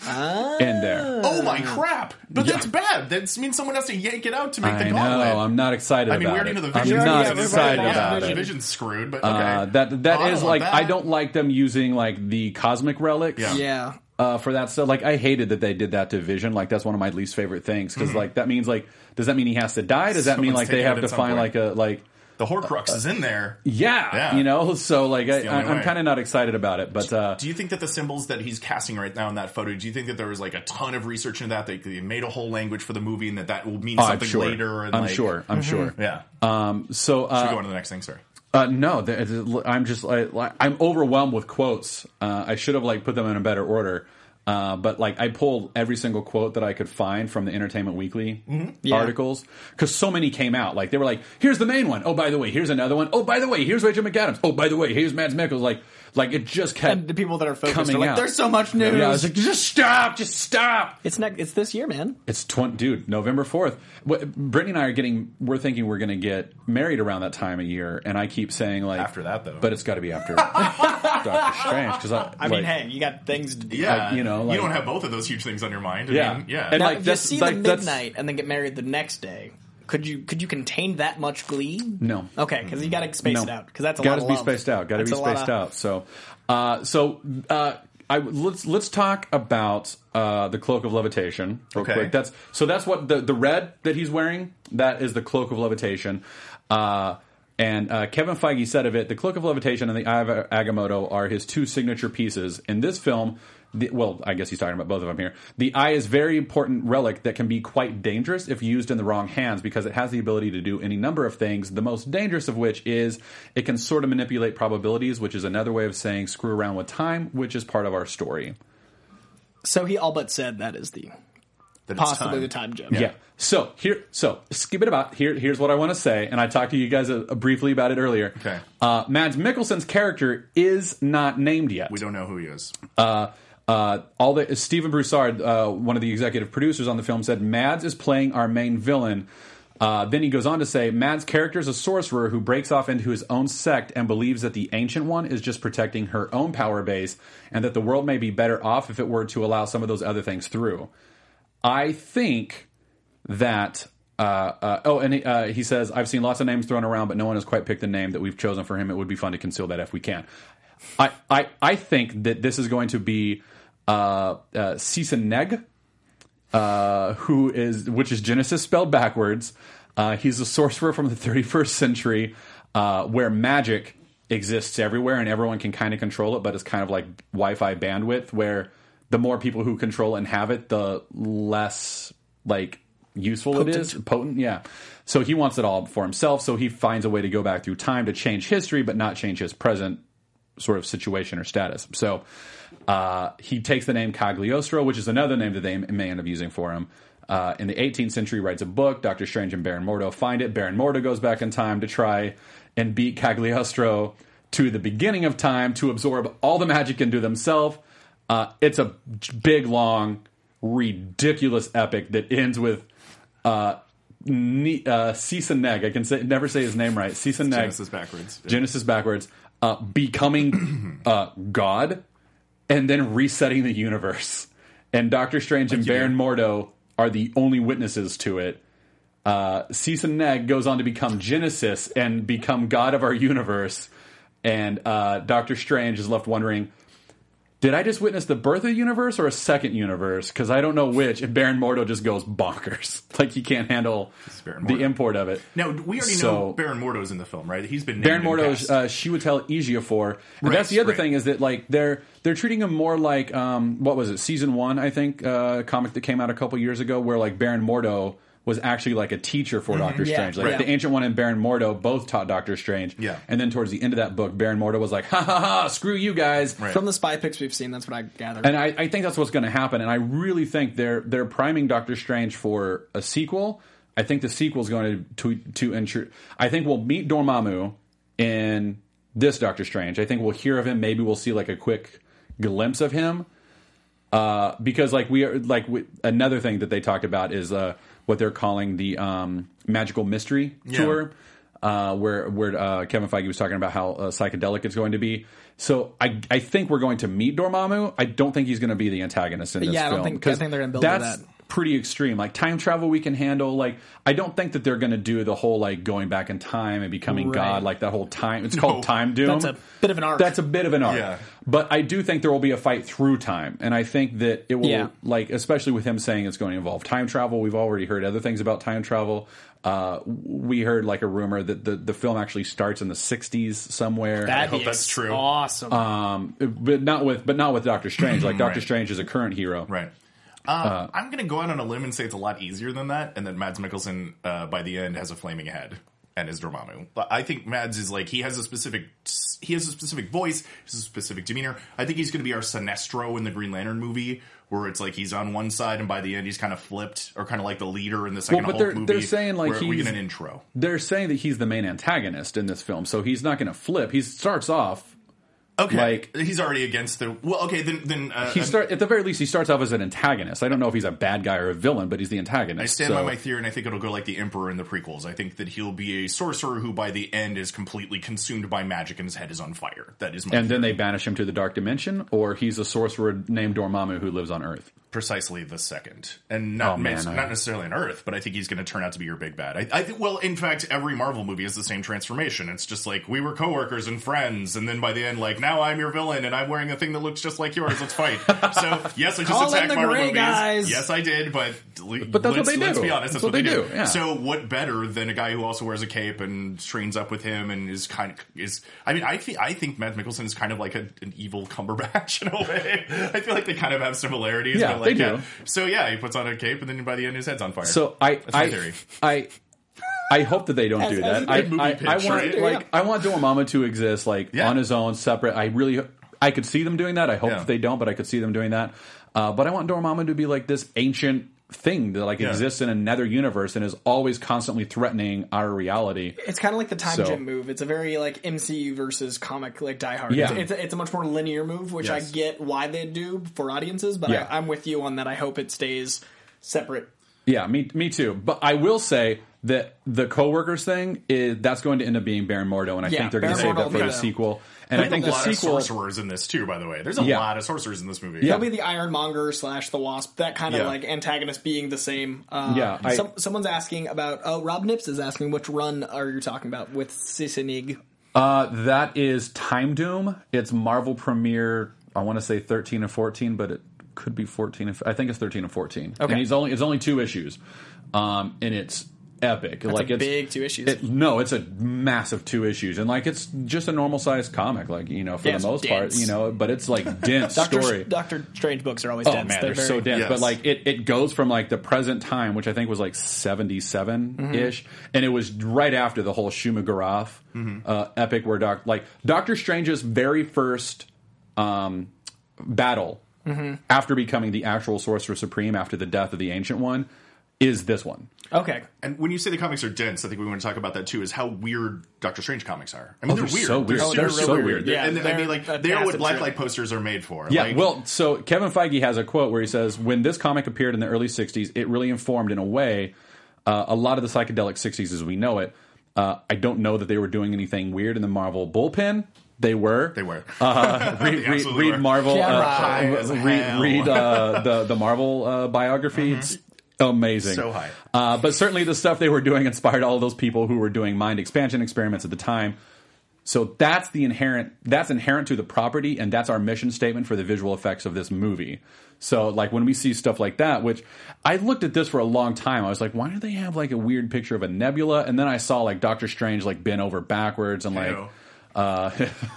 in there. Oh my crap! But that's bad. That means someone has to yank it out to make I the know. gauntlet. I'm not excited I mean, we about already it. know the I'm vision. not Yeah, we're excited right about about it. Vision's screwed, but okay. Uh, that that Oh, I is don't like want I that. don't like them using like the cosmic relics. Yeah. Yeah. Uh, for that stuff, like I hated that they did that to Vision. Like that's one of my least favorite things because like that means like does that mean he has to die? Does that mean Mm-hmm. Someone's like they taking have it to at some find point. like a like The Horcrux is in there. yeah, Yeah. you know? So like I, the I, only I'm way. kind of not excited about it, but uh, Do you think that the symbols that he's casting right now in that photo, do you think that there was like a ton of research into that? They, they made a whole language for the movie and that that will mean oh, I'm something sure. later? And I'm like, sure. I'm sure. Yeah. Um, so Should we go uh, on to the next thing, sir? uh, no, the- I'm just like, like I'm overwhelmed with quotes. Uh, I should have like put them in a better order. Uh, but like I pulled every single quote that I could find from the Entertainment Weekly Yeah. articles because so many came out. Like they were like, "Here's the main one. Oh, by the way, here's another one. Oh, by the way, here's Rachel McAdams. Oh, by the way, here's Mads Mikkelsen." Like, Like it just kept And the people that are focused coming are like, out. there's so much news. Yeah, I was like, just stop, just stop. It's ne- It's this year, man. It's twenty, dude, November fourth. Brittany and I are getting. We're thinking we're going to get married around that time of year, and I keep saying like After that, though. but it's got to be after Doctor Strange because I, I mean, like, hey, you got things to do. Yeah, Like, you know, like- you don't have both of those huge things on your mind. I Yeah. mean, yeah. And Now, like, if you that's- see like, the that's- midnight and then get married the next day, could you could you contain that much glee? No. Okay, because you got to space no. it out because that's a Gotta lot of be love. spaced out. Got to be That's a lot spaced of- out. So, uh, so uh, I let's let's talk about uh, the cloak of levitation real Okay. quick. That's so that's what the the red that he's wearing. That is the cloak of levitation. Uh, and uh, Kevin Feige said of it, the cloak of levitation and the Eye of Agamotto are his two signature pieces in this film. The, well, I guess he's talking about both of them here. The eye is a very important relic that can be quite dangerous if used in the wrong hands because it has the ability to do any number of things, the most dangerous of which is it can sort of manipulate probabilities, which is another way of saying screw around with time, which is part of our story. So he all but said that is the That it's possibly time. the time gem. Yeah. So here, so skip it about here. Here's what I want to say, and I talked to you guys uh, briefly about it earlier. Okay. Uh, Mads Mikkelsen's character is not named yet. We don't know who he is. Uh, uh, all the Stephen Broussard, uh, one of the executive producers on the film, said Mads is playing our main villain. Uh, then he goes on to say Mads' character is a sorcerer who breaks off into his own sect and believes that the Ancient One is just protecting her own power base, and that the world may be better off if it were to allow some of those other things through. I think that. Uh, uh, oh, and he, uh, he says, I've seen lots of names thrown around, but no one has quite picked a name that we've chosen for him. It would be fun to conceal that if we can. I, I, I think that this is going to be uh, uh, Cisa Neg, uh, who is, which is Genesis spelled backwards. Uh, he's a sorcerer from the thirty-first century, uh, where magic exists everywhere and everyone can kind of control it, but it's kind of like Wi-Fi bandwidth, where the more people who control and have it, the less like useful Potent. it is. Potent, yeah. So he wants it all for himself. So he finds a way to go back through time to change history, but not change his present sort of situation or status. So uh, he takes the name Cagliostro, which is another name that they may end up using for him. Uh, in the eighteenth century, writes a book. Doctor Strange and Baron Mordo find it. Baron Mordo goes back in time to try and beat Cagliostro to the beginning of time to absorb all the magic into themselves. Uh, it's a big, long, ridiculous epic that ends with uh, ne- uh, Cisa Neg. I can say, never say his name right. Cisa Neg. Genesis backwards. Genesis backwards. Uh, becoming uh, God and then resetting the universe. And Doctor Strange and you Baron do. Mordo are the only witnesses to it. Uh, Cisa Neg goes on to become Genesis and become God of our universe. And uh, Doctor Strange is left wondering, did I just witness the birth of the universe or a second universe? Because I don't know which. And Baron Mordo just goes bonkers. Like he can't handle Baron the Mordo. import of it. Now, we already So- know Baron Mordo's in the film, right? He's been named Baron in Mordo is past. uh, Chiwetel Ejiofor. And Right, that's the other right. thing is that like they're they're treating him more like um, what was it, season one, I think, uh, comic that came out a couple years ago where like Baron Mordo was actually like a teacher for Doctor Yeah, Strange. Like right. the Ancient One and Baron Mordo both taught Doctor Strange. Yeah. And then towards the end of that book, Baron Mordo was like, ha ha ha, screw you guys. Right. From the spy pics we've seen, that's what I gathered. And I, I think that's what's going to happen. And I really think they're they're priming Doctor Strange for a sequel. I think the sequel is going to to, to ensure. I think we'll meet Dormammu in this Doctor Strange. I think we'll hear of him. Maybe we'll see like a quick glimpse of him. Uh, because like we are like we, another thing that they talked about is uh, what they're calling the um, magical mystery Yeah. tour. Uh, where where uh, Kevin Feige was talking about how uh, psychedelic it's going to be. So I I think we're going to meet Dormammu. I don't think he's going to be the antagonist in this Yeah, I don't film. think- I 'cause think they're gonna build to that's that. pretty extreme. Like time travel, we can handle. Like I don't think that they're going to do the whole like going back in time and becoming Right. God. Like that whole time. It's No. called Time Doom. That's a bit of an arc. That's a bit of an arc. Yeah. But I do think there will be a fight through time, and I think that it will, Yeah. like, especially with him saying it's going to involve time travel. We've already heard other things about time travel. Uh, we heard like a rumor that the, the film actually starts in the sixties somewhere. That'd hope be that's true. Awesome. Um, but not with, but not with Doctor Strange. Like Doctor Right. Strange is a current hero. Right. Um, I'm going to go out on a limb and say it's a lot easier than that, and that Mads Mikkelsen, uh, by the end, has a flaming head and is Dormammu. But I think Mads is like, he has a specific, he has a specific voice, he has a specific demeanor. I think he's going to be our Sinestro in the Green Lantern movie, where it's like he's on one side and by the end he's kind of flipped, or kind of like the leader in the second Well, but Hulk they're- movie. they're saying, like, where we he's- get an intro. They're saying that he's the main antagonist in this film, so he's not going to flip. He starts off Okay, Like, he's already against the. Well, okay, then then uh, he start at the very least he starts off as an antagonist. I don't know if he's a bad guy or a villain, but he's the antagonist. I stand so. by my theory, and I think it'll go like the Emperor in the prequels. I think that he'll be a sorcerer who, by the end, is completely consumed by magic and his head is on fire. That is my And theory. then they banish him to the dark dimension, or he's a sorcerer named Dormammu who lives on Earth. Precisely the second, and not Oh, man, not I- necessarily on Earth, but I think he's going to turn out to be your big bad. I, I think. Well, in fact, every Marvel movie has the same transformation. It's just like we were coworkers and friends, and then by the end, like now I'm your villain, and I'm wearing a thing that looks just like yours. Let's fight. So yes, I just Call them attacked the Marvel gray movies. guys. Yes, I did, but But that's what let's, they do. Let's be honest, that's, what, they, do. yeah. So what better than a guy who also wears a cape and trains up with him and is kind of is? I mean, I think I think Matt Mikkelsen is kind of like a, an evil Cumberbatch in a way. I feel like they kind of have similarities. Yeah, but like, they do. Yeah. So yeah, he puts on a cape and then by the end his head's on fire. So I, That's my I, theory. I, I hope that they don't As- do as that. a I, good movie I, pitch, I want right? like Yeah. I want Dormammu to exist like Yeah. on his own, separate. I really, I could see them doing that. I hope Yeah. that they don't, but I could see them doing that. Uh, but I want Dormammu to be like this ancient thing that like Yeah. exists in another universe and is always constantly threatening our reality. It's kind of like the time So- gem move. It's a very like M C U versus comic like Die Hard. Yeah. It's, it's, a, it's a much more linear move, which Yes. I get why they do for audiences, but Yeah. I, I'm with you on that. I hope it stays separate. Yeah, me me too. But I will say that the coworkers thing is that's going to end up being Baron Mordo, and I Yeah, think they're going to Baron save Mordo that for will the be sequel. And I think a the lot of sequel. sorcerers in this too. By the way, there's a Yeah. lot of sorcerers in this movie. He'll be the Ironmonger slash the Wasp, that kind of Yeah. like antagonist being the same. Uh, Yeah, I- some, someone's asking about. Oh, Rob Nips is asking which run are you talking about with Sissinig? Uh, that is Time Doom. It's Marvel Premiere. I want to say thirteen and fourteen, but it could be fourteen. And, I think it's thirteen and fourteen. Okay. And he's only it's only two issues, um, and it's epic. That's like a it's big two issues. It, no, it's a massive two issues, and like it's just a normal sized comic, like you know, for Yeah, the it's most part, dense. you know. But it's like dense Doctor story. Doctor Strange books are always Oh dense. man, They're they're so very- dense. Yes. But like it, it goes from like the present time, which I think was like seventy-seven ish, Mm-hmm. and it was right after the whole Shuma-Gorath uh, epic, where doc like Doctor Strange's very first um, battle Mm-hmm. after becoming the actual Sorcerer Supreme after the death of the Ancient One is this one. Okay. And when you say the comics are dense, I think we want to talk about that too. Is how weird Doctor Strange comics are. I mean, Oh, they're, they're weird. so weird. They're Oh, super, they're super so weird. weird. Yeah, and I they're mean, like a they're what acid blacklight trip. posters are made for. Yeah, Like, well, so Kevin Feige has a quote where he says, "When this comic appeared in the early sixties, it really informed, in a way, uh, a lot of the psychedelic sixties as we know it. Uh, I don't know that they were doing anything weird in the Marvel bullpen. They were. They were. Uh, read, They read, absolutely read were. Marvel. Yeah, Uh, high uh, as read hell. read uh, the the Marvel uh, biography. It's amazing. So high. Uh, but certainly the stuff they were doing inspired all of those people who were doing mind expansion experiments at the time. So that's the inherent that's inherent to the property, and that's our mission statement for the visual effects of this movie. So like when we see stuff like that, which I looked at this for a long time, I was like, why do they have like a weird picture of a nebula? And then I saw like Doctor Strange like bent over backwards and like Ew. uh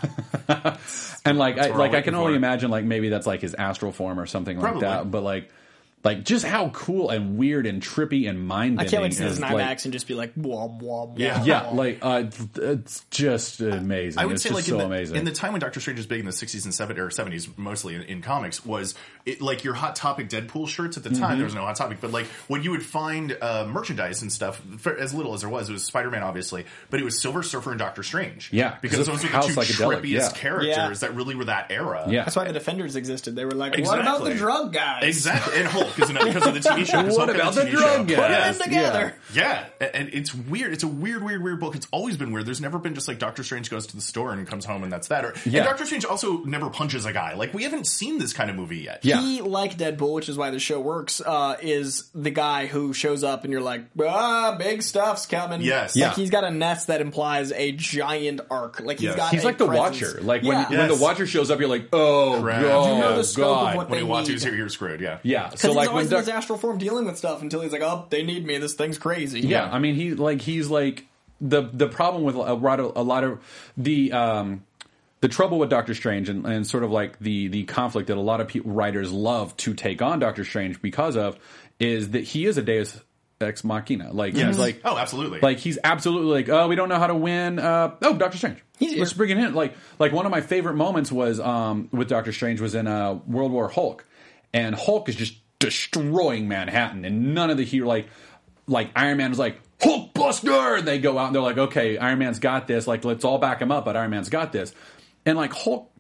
and like I we're all like I waiting can only for. imagine like maybe that's like his astral form or something like Probably. that. But like like just how cool and weird and trippy and mind I bending can't wait to see this is, in like- IMAX and just be like, womp, womp, Yeah. womp, yeah, womp. like uh, it's just amazing. I would it's say, just like so in the, amazing. in the time when Doctor Strange was big in the sixties and seventies, or seventies, mostly in, in comics, was it, like your Hot Topic Deadpool shirts at the time. Mm-hmm. There was no Hot Topic, but like when you would find uh, merchandise and stuff, for as little as there was, it was Spider Man, obviously, but it was Silver Surfer and Doctor Strange. Yeah, because 'cause those were of the how two psychedelic, trippiest yeah. characters Yeah. that really were that era. yeah, That's why the Defenders existed. They were like, what Exactly. about the drug guys? Exactly, and Hulk is another because of the T V show. 'cause What Hulk had about the T V drug show. guys? Yeah. Put them together. Yeah, a- and it's weird. It's a weird, weird, weird book. It's always been weird. There's never been just like Doctor Strange goes to the store and comes home and that's that. Or, Yeah. And Doctor Strange also never punches a guy. Like we haven't seen this kind of movie yet. Yeah. He, like Deadpool, which is why the show works, uh, is the guy who shows up and you're like, ah, big stuff's coming. Yes. Like Yeah. he's got a nest that implies a giant arc. Like he's Yes. got he's a like the presence. Watcher. Like when Yeah. when the Yes. Watcher shows up, you're like, oh Crap. god, You know the scope of god. what When he they wants need. to, you're screwed. Yeah. Yeah, Because so he's like always when in his Doc- astral form dealing with stuff until he's like, oh, they need me. This thing's crazy. yeah, I mean he like he's like the the problem with a lot of a lot of the um the trouble with Doctor Strange and, and sort of like the the conflict that a lot of people, writers love to take on Doctor Strange because of is that he is a Deus ex machina. Like Yes. he's like Oh, absolutely. like he's absolutely like, oh, we don't know how to win. Uh, oh, Doctor Strange. He's here. Let's bring it in. Like like one of my favorite moments was um with Doctor Strange was in uh, World War Hulk, and Hulk is just destroying Manhattan, and none of the hero like like Iron Man was like Hulk Buster, and they go out and they're like, okay, Iron Man's got this. Like let's all back him up, but Iron Man's got this, and like Hulk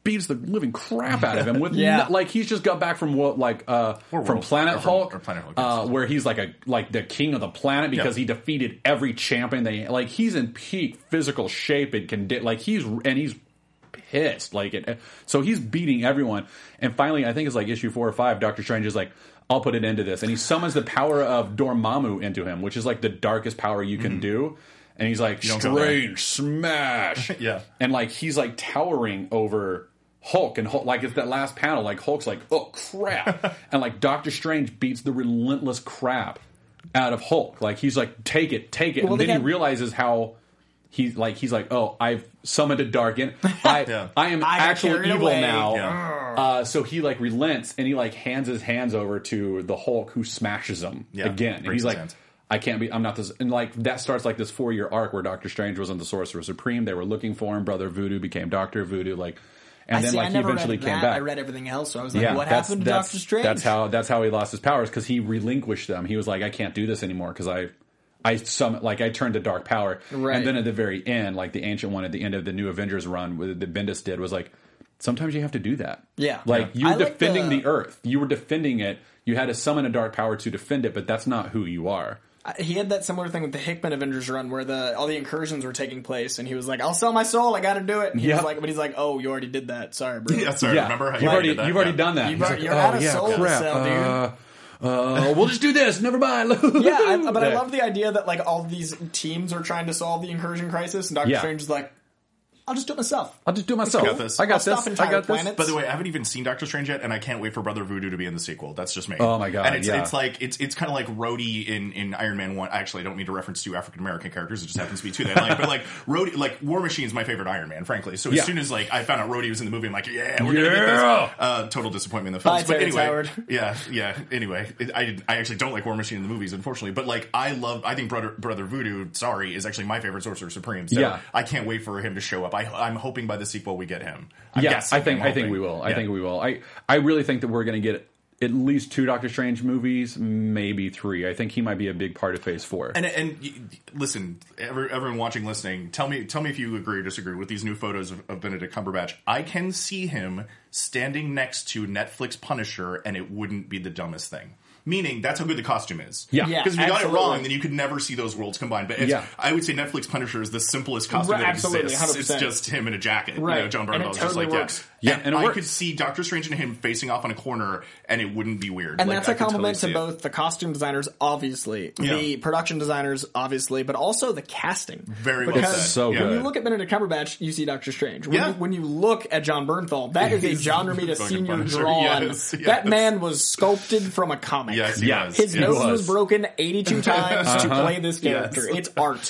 beats the living crap out of him with Yeah. no, like he's just got back from what like uh Or from World- Planet or from- Hulk, or Planet Hulk, uh, yes. where he's like a like the king of the planet because Yeah. he defeated every champion. They like he's in peak physical shape and can di- like he's and he's pissed like it. So he's beating everyone, and finally I think it's like issue four or five. Doctor Strange is like, I'll put it into this, and he summons the power of Dormammu into him, which is like the darkest power you can do. And he's like, don't go there. Strange smash. Yeah. And like he's like towering over Hulk, and Hulk, like it's that last panel, like Hulk's like, oh crap, and like Doctor Strange beats the relentless crap out of Hulk. Like he's like, take it, take it, Well, and they then he got- realizes how he's like, he's like, oh, I've summoned a dark en- I Yeah. I am I got actual carried evil away. now. Yeah. Uh, so he like relents and he like hands his hands over to the Hulk, who smashes him Yeah, again, and breaks he's his like. hands. I can't be. I'm not this. And like that starts like this four year arc where Doctor Strange was in the Sorcerer Supreme. They were looking for him. Brother Voodoo became Doctor Voodoo. Like, and I then see, like I he never eventually read came that. back. I read everything else, so I was like, yeah, what that's, happened to that's, Doctor Strange? That's how that's how he lost his powers because he relinquished them. He was like, I can't do this anymore because I. I some like I turned to dark power, Right. and then at the very end, like the ancient one at the end of the New Avengers run, with- that Bendis did was like, sometimes you have to do that. Yeah. like Yeah. you I were like defending the- the Earth, you were defending it. You had to summon a dark power to defend it, but that's not who you are. I- He had that similar thing with the Hickman Avengers run where the all the incursions were taking place, and he was like, "I'll sell my soul. I got to do it." And he Yep. was like, "But he's like, oh, you already did that. Sorry, bro. Yeah, sorry. Remember how you've you already did that? you've already Yeah. done that. You've He's already- like, you're oh, out of yeah, soul to crap. sell, dude. Uh, uh, we'll just do this. Never mind. Yeah, I, but I love the idea that like all these teams are trying to solve the incursion crisis, and Doctor Yeah. Strange is like, "I'll just do it myself." I'll just do it myself. got this. I got I'll this. stop I entire got this. planets. By the way, I haven't even seen Doctor Strange yet, and I can't wait for Brother Voodoo to be in the sequel. That's just me. Oh my God, And it's yeah. it's like it's it's kind of like Rhodey in, in Iron Man One. Actually, I don't mean to reference two African American characters. It just happens to be two that I like. But like Rhodey, like War Machine's my favorite Iron Man, frankly. So as Yeah. soon as like I found out Rhodey was in the movie, I'm like, yeah, we're gonna get Yeah. this. Uh, total disappointment in the films. Bye, but Terrence anyway, Howard. yeah, yeah. Anyway, it, I I actually don't like War Machine in the movies, unfortunately. But like I love, I think Brother Brother Voodoo, sorry, is actually my favorite Sorcerer Supreme. So Yeah. I can't wait for him to show up. I I'm hoping by the sequel we get him. I'm Yeah, guessing, I think I'm I think hoping. we will. I Yeah. think we will. I I really think that we're going to get at least two Doctor Strange movies, maybe three. I think he might be a big part of Phase Four. And and y- listen, every, everyone watching, listening, tell me tell me if you agree or disagree with these new photos of, of Benedict Cumberbatch. I can see him standing next to Netflix Punisher, and it wouldn't be the dumbest thing. Meaning, that's how good the costume is. Yeah. Yeah. Because if you got it absolutely. wrong, then you could never see those worlds combined. But it's, Yeah. I would say Netflix Punisher is the simplest costume Right, that absolutely, exists. one hundred percent. It's just him in a jacket. Right. You know, John And it Bernthal is just totally like, works. yeah. Yeah, and, and it I works. could see Doctor Strange and him facing off on a corner, and it wouldn't be weird. And Like, that's I a could totally compliment see to it. both the costume designers, obviously, Yeah. the production designers, obviously, but also the casting. Very well Because said. so Yeah. when you good. look at Benedict Cumberbatch, you see Doctor Strange. When, Yeah. you, when you look at John Bernthal, that is a He's John Romita fucking Senior Punisher. drawn. Yes, yes. That man was sculpted from a comic. Yes, he Yeah. was. His Yes. nose was. was broken eighty-two times to Uh-huh. play this character. Yes. It's art.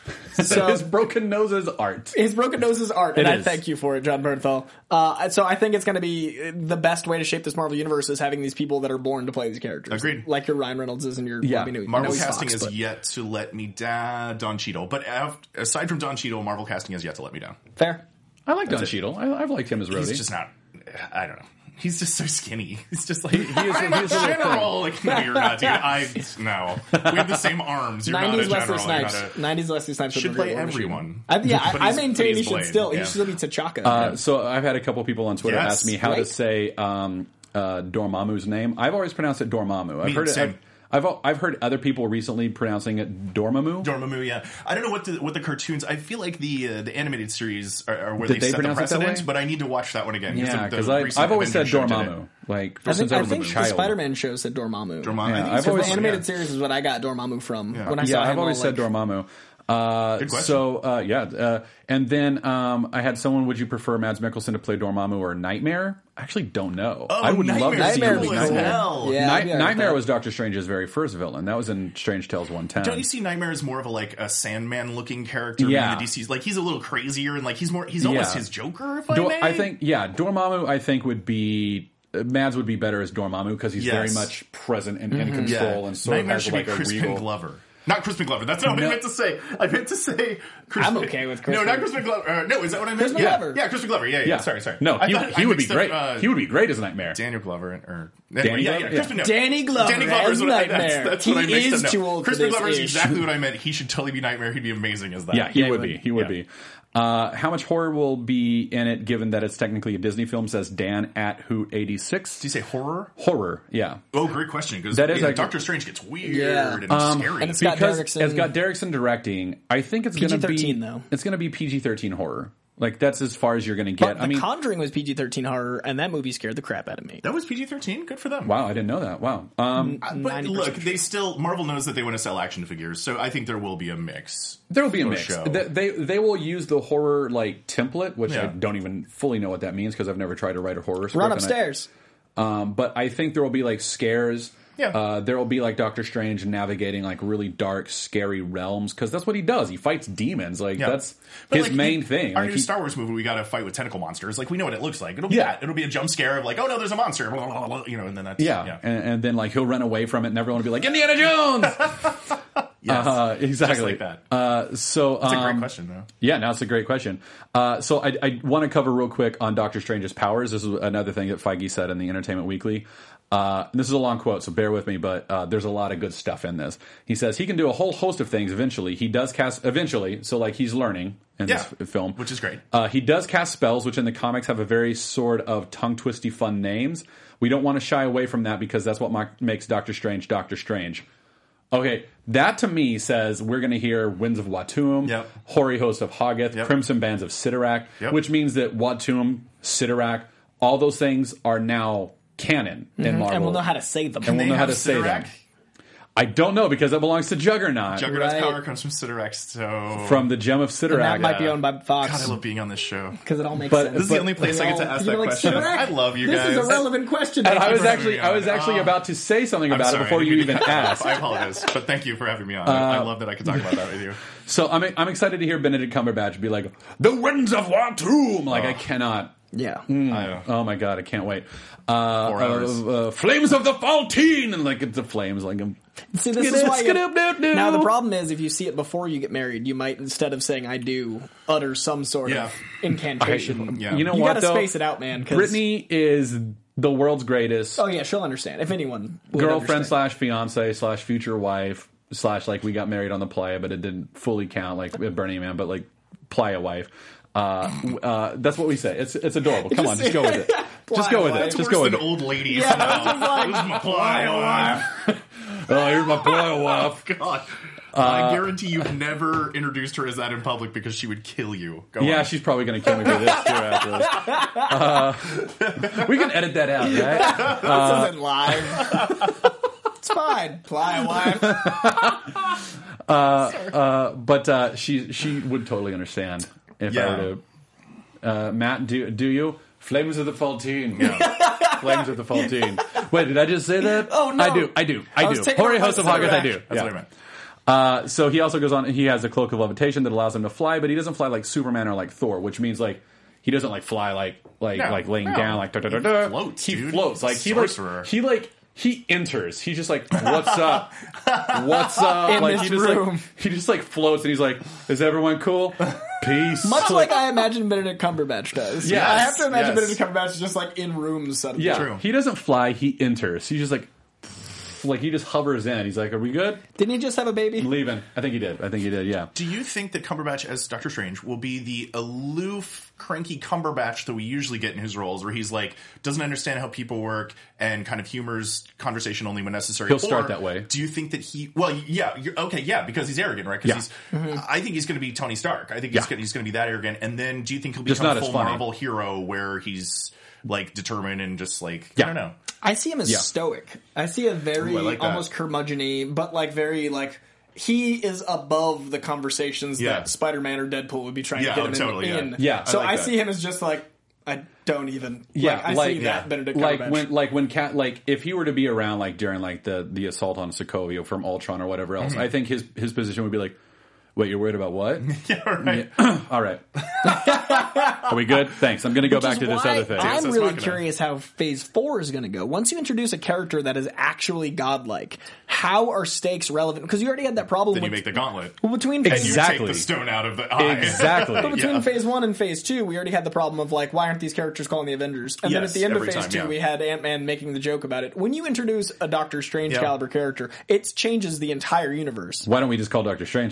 So His broken nose is art. his broken nose is art, and It I is. thank you for it, John Bernthal. Uh, so I think it's going to be the best way to shape this Marvel universe is having these people that are born to play these characters. Agreed. Like your Ryan Reynoldses and your Yeah. well, we knew- Marvel I know he's casting Fox, has but- yet to let me down. Don Cheadle, but af- aside from Don Cheadle, Marvel casting has yet to let me down. fair. I like Don it. Cheadle. I, I've liked him as Rhodey. He's just not. I don't know. He's just so skinny. He's just like he is- I'm he a is a little general. Like no, you're not, dude. I no. We have the same arms. You're nineties not a Wesley general. You're Snipes. not a, nineties Wesley Snipes should would play be War Machine. everyone. I, yeah, But I, I he's- but maintain he's he should Blade. still. He Yeah. should still be T'Chaka. Uh, so I've had a couple people on Twitter Yes. ask me how Right. to say um, uh, Dormammu's name. I've always pronounced it Dormammu. I've Me, heard it. same. I've, I've I've heard other people recently pronouncing it Dormammu. Dormammu, yeah. I don't know what the what the cartoons. I feel like the uh, the animated series are, are where Did they, they set the pronounce it that precedent, way? but I need to watch that one again. yeah, because because I've always said Dormammu. Like I think, since I I was think a the child. Spider-Man show said Dormammu. Dormammu. Yeah, I think I've it's always- The supposed- animated yeah. series is what I got Dormammu from when I Yeah, saw him. I've always all, said like, Dormammu. Uh, Good question. So uh, yeah, uh, and then um, I had someone. Would you prefer Mads Mikkelsen to play Dormammu or Nightmare? I actually don't know. Oh, I would love to Nightmare's see Nightmare him would as be cool. Nightmare. hell. Yeah, Night- I'd be all right with Nightmare that. was Doctor Strange's very first villain. That was in Strange Tales one ten. Don't you see Nightmare as more of a like a Sandman looking character? Yeah. in the D C's like he's a little crazier and like he's more he's almost Yeah. his Joker. If I Dor- may, I think yeah, Dormammu. I think would be uh, Mads would be better as Dormammu because he's very Yes. much present and in control and sort Nightmare of has should like be a Crispin regal. Glover. Not Crispin Glover. That's not what No. I meant to say. I meant to say. Crispin, I'm okay with No, Crispin. not Crispin Glover. Uh, no, is that what I meant? Crispin yeah, Glover. yeah, Crispin Glover. Yeah, yeah. Yeah, Sorry, sorry. No, I he, thought- he I would be mixed up, great. uh, he would be great as Nightmare. Daniel Glover or Danny anyway, yeah, Glover? yeah, Yeah. Crispin, no. Danny Glover Danny Glover is as what I, that's, Nightmare. that's what I He mixed is up. too No. old for Crispin this Glover is ish. exactly what I meant. He should totally be Nightmare. He'd be amazing as that. Yeah, he Yeah, he would would. be. He would Yeah. be. Uh, how much horror will be in it, given that it's technically a Disney film, says Dan at Hoot eighty-six. Did you say horror? Horror, yeah. Oh, great question. Because That is yeah, like- Doctor Strange gets weird Yeah. and Um, scary. and it's got Because Derrickson- it's got Derrickson directing, I think it's going to be... P G thirteen though. It's going to be P G thirteen horror. Like, that's as far as you're going to But get. The I mean, Conjuring was P G thirteen horror, and that movie scared the crap out of me. that was P G thirteen. Good for them. wow, I didn't know that. Wow. Um, But ninety percent look, they still Marvel knows that they want to sell action figures, so I think there will be a mix. There will be a for mix. show. They, they they will use the horror like template, which I Yeah. don't even fully know what that means because I've never tried to write a horror script. Run and I- upstairs. um, but I think there will be like scares. Yeah. Uh, there will be like Doctor Strange navigating like really dark, scary realms because that's what he does. He fights demons. Like Yeah. that's But, his like, main he- thing. Our Like, new he- Star Wars movie, we got to fight with tentacle monsters. Like we know what it looks like. It'll be Yeah. that. It'll be a jump scare of like, oh no, there's a monster. Blah, blah, blah, you know, and then that's yeah, yeah. And, and then like he'll run away from it, and everyone will be like Indiana Jones. Yes. uh, exactly. Just like that. Uh, so That's a um, great question, though. Yeah, now it's a great question. Uh, so I, I want to cover real quick on Doctor Strange's powers. This is another thing that Feige said in the Entertainment Weekly. Uh, and this is a long quote, so bear with me, but uh, there's a lot of good stuff in this. He says he can do a whole host of things eventually. He does cast eventually, so like he's learning in Yeah, this film. which is great. Uh, he does cast spells, which in the comics have a very sort of tongue-twisty fun names. We don't want to shy away from that because that's what ma- makes Doctor Strange Doctor Strange. Okay, that to me says we're going to hear Winds of Watum, Yep. Hoary Host of Hoggoth, Yep. Crimson Bands of Sidorak, Yep. which means that Watum, Sidorak, all those things are now canon in Marvel. And we'll know how to say them. And we'll They know how have to say them. Sidorak? I don't know because that belongs to Juggernaut. Juggernaut's Right. power comes from Sidorak, so From the Gem of And Sidorak. that might be yeah. owned by Fox. God, I love being on this show. Because it all makes But- sense. This is the But- only place I get to ask You're that like, question. Sidorak? I love you this guys. is a relevant question. And I was for having actually, me I was on. actually Oh. about to say something I'm about sorry, it before I you didn't even mean to cut asked. off. I apologize, but thank you for having me on. I love that I could talk about that with you. So I'm I'm excited to hear Benedict Cumberbatch be like, "The Winds of Watum." Like I cannot. Yeah. I, Oh my god, I can't wait. Uh, Four hours. uh, uh, Flames of the Faltine, and like it's the flames, like um, See, this skid is it, why. skid You, it, doo, doo. now the problem is, if you see it before you get married, you might instead of saying "I do," utter some sort Yeah. of incantation. Yeah. You know You what? gotta though? space it out, man. 'cause- Brittany is the world's greatest Oh yeah, she'll understand. If anyone, would girlfriend understand. slash fiance slash future wife slash like we got married on the playa, but it didn't fully count like at Burning Man, but like playa wife. Uh, uh, that's what we say. It's it's adorable. Come on, just go with it. Just go with Playa it. It's Just worse go with than it. old ladies. Yeah, this is like- This is my playa wife. Oh, here's my playa wife. God. I guarantee you've never introduced her as that in public because she would kill you. Go Yeah, on. she's probably going to kill me for this too after this. Uh, we can edit that out, right? This isn't live. It's fine. Playa wife. But uh, she she would totally understand if I Yeah. were to. Uh, Matt, do do you? Flames of the Faltine. Yeah. Flames of the Faltine. Wait, did I just say that? Oh, no. I do. I do. I, I was do. taking Hoary off my Host of Hoggoth, I Sidorak. do. That's Yeah. what I meant. Uh, so he also goes on. He has a cloak of levitation that allows him to fly, but he doesn't fly like Superman or like Thor, which means like he doesn't like fly like like No, like laying no. down like da da da da. He floats, He dude. floats He's a like he like sorcerer. he like he enters. He's just like, what's up? What's up? In like this he just room. like he just like floats and he's like, is everyone cool? Peace. Much like I imagine Benedict Cumberbatch does. Yes, I have to imagine yes. Benedict Cumberbatch just like in rooms suddenly. yeah, True. he doesn't fly. He enters. He's just like. Like he just hovers in. He's like, "Are we good?" Didn't he just have a baby? I'm leaving. I think he did. I think he did. Yeah. Do you think that Cumberbatch as Doctor Strange will be the aloof, cranky Cumberbatch that we usually get in his roles, where he's like doesn't understand how people work and kind of humors conversation only when necessary? He'll start Or that way. Do you think that he? Well, yeah, you're, okay, yeah, because he's arrogant, right? Because Yeah. he's. I think he's going to be Tony Stark. I think Yeah. he's gonna, he's going to be that arrogant. And then, do you think he'll Just become not a as full funny. Marvel hero where he's like determined and just like Yeah. I don't know. I see him as Yeah. stoic. I see a very Ooh, I like that. almost curmudgeon-y, but like very like he is above the conversations Yeah. that Spider-Man or Deadpool would be trying Yeah, to get oh, him totally, in. yeah. in. Yeah, I So like I, that. see him as just like I don't even. Yeah, like, I like- see yeah. that Benedict like Cumberbatch. when like when Cat like if he were to be around like during like the the assault on Sokovia from Ultron or whatever else, I think his his position would be like, wait, you're worried about what? Yeah, right. Yeah. All right, are we good? Thanks. I'm going to go Which back is to this why other thing. I'm Deus Ex really Machina. curious how Phase Four is going to go. Once you introduce a character that is actually godlike, how are stakes relevant? Because you already had that problem Then you with, make the gauntlet. well, between And phase, you Exactly. take the stone out of the eye. Exactly. but between Yeah. Phase One and Phase Two, we already had the problem of like, why aren't these characters calling the Avengers? And then Yes, at the end of every Phase time, Two, yeah. we had Ant Man making the joke about it. When you introduce a Doctor Strange Yeah. caliber character, it changes the entire universe. Why don't we just call Doctor Strange for this? Yeah,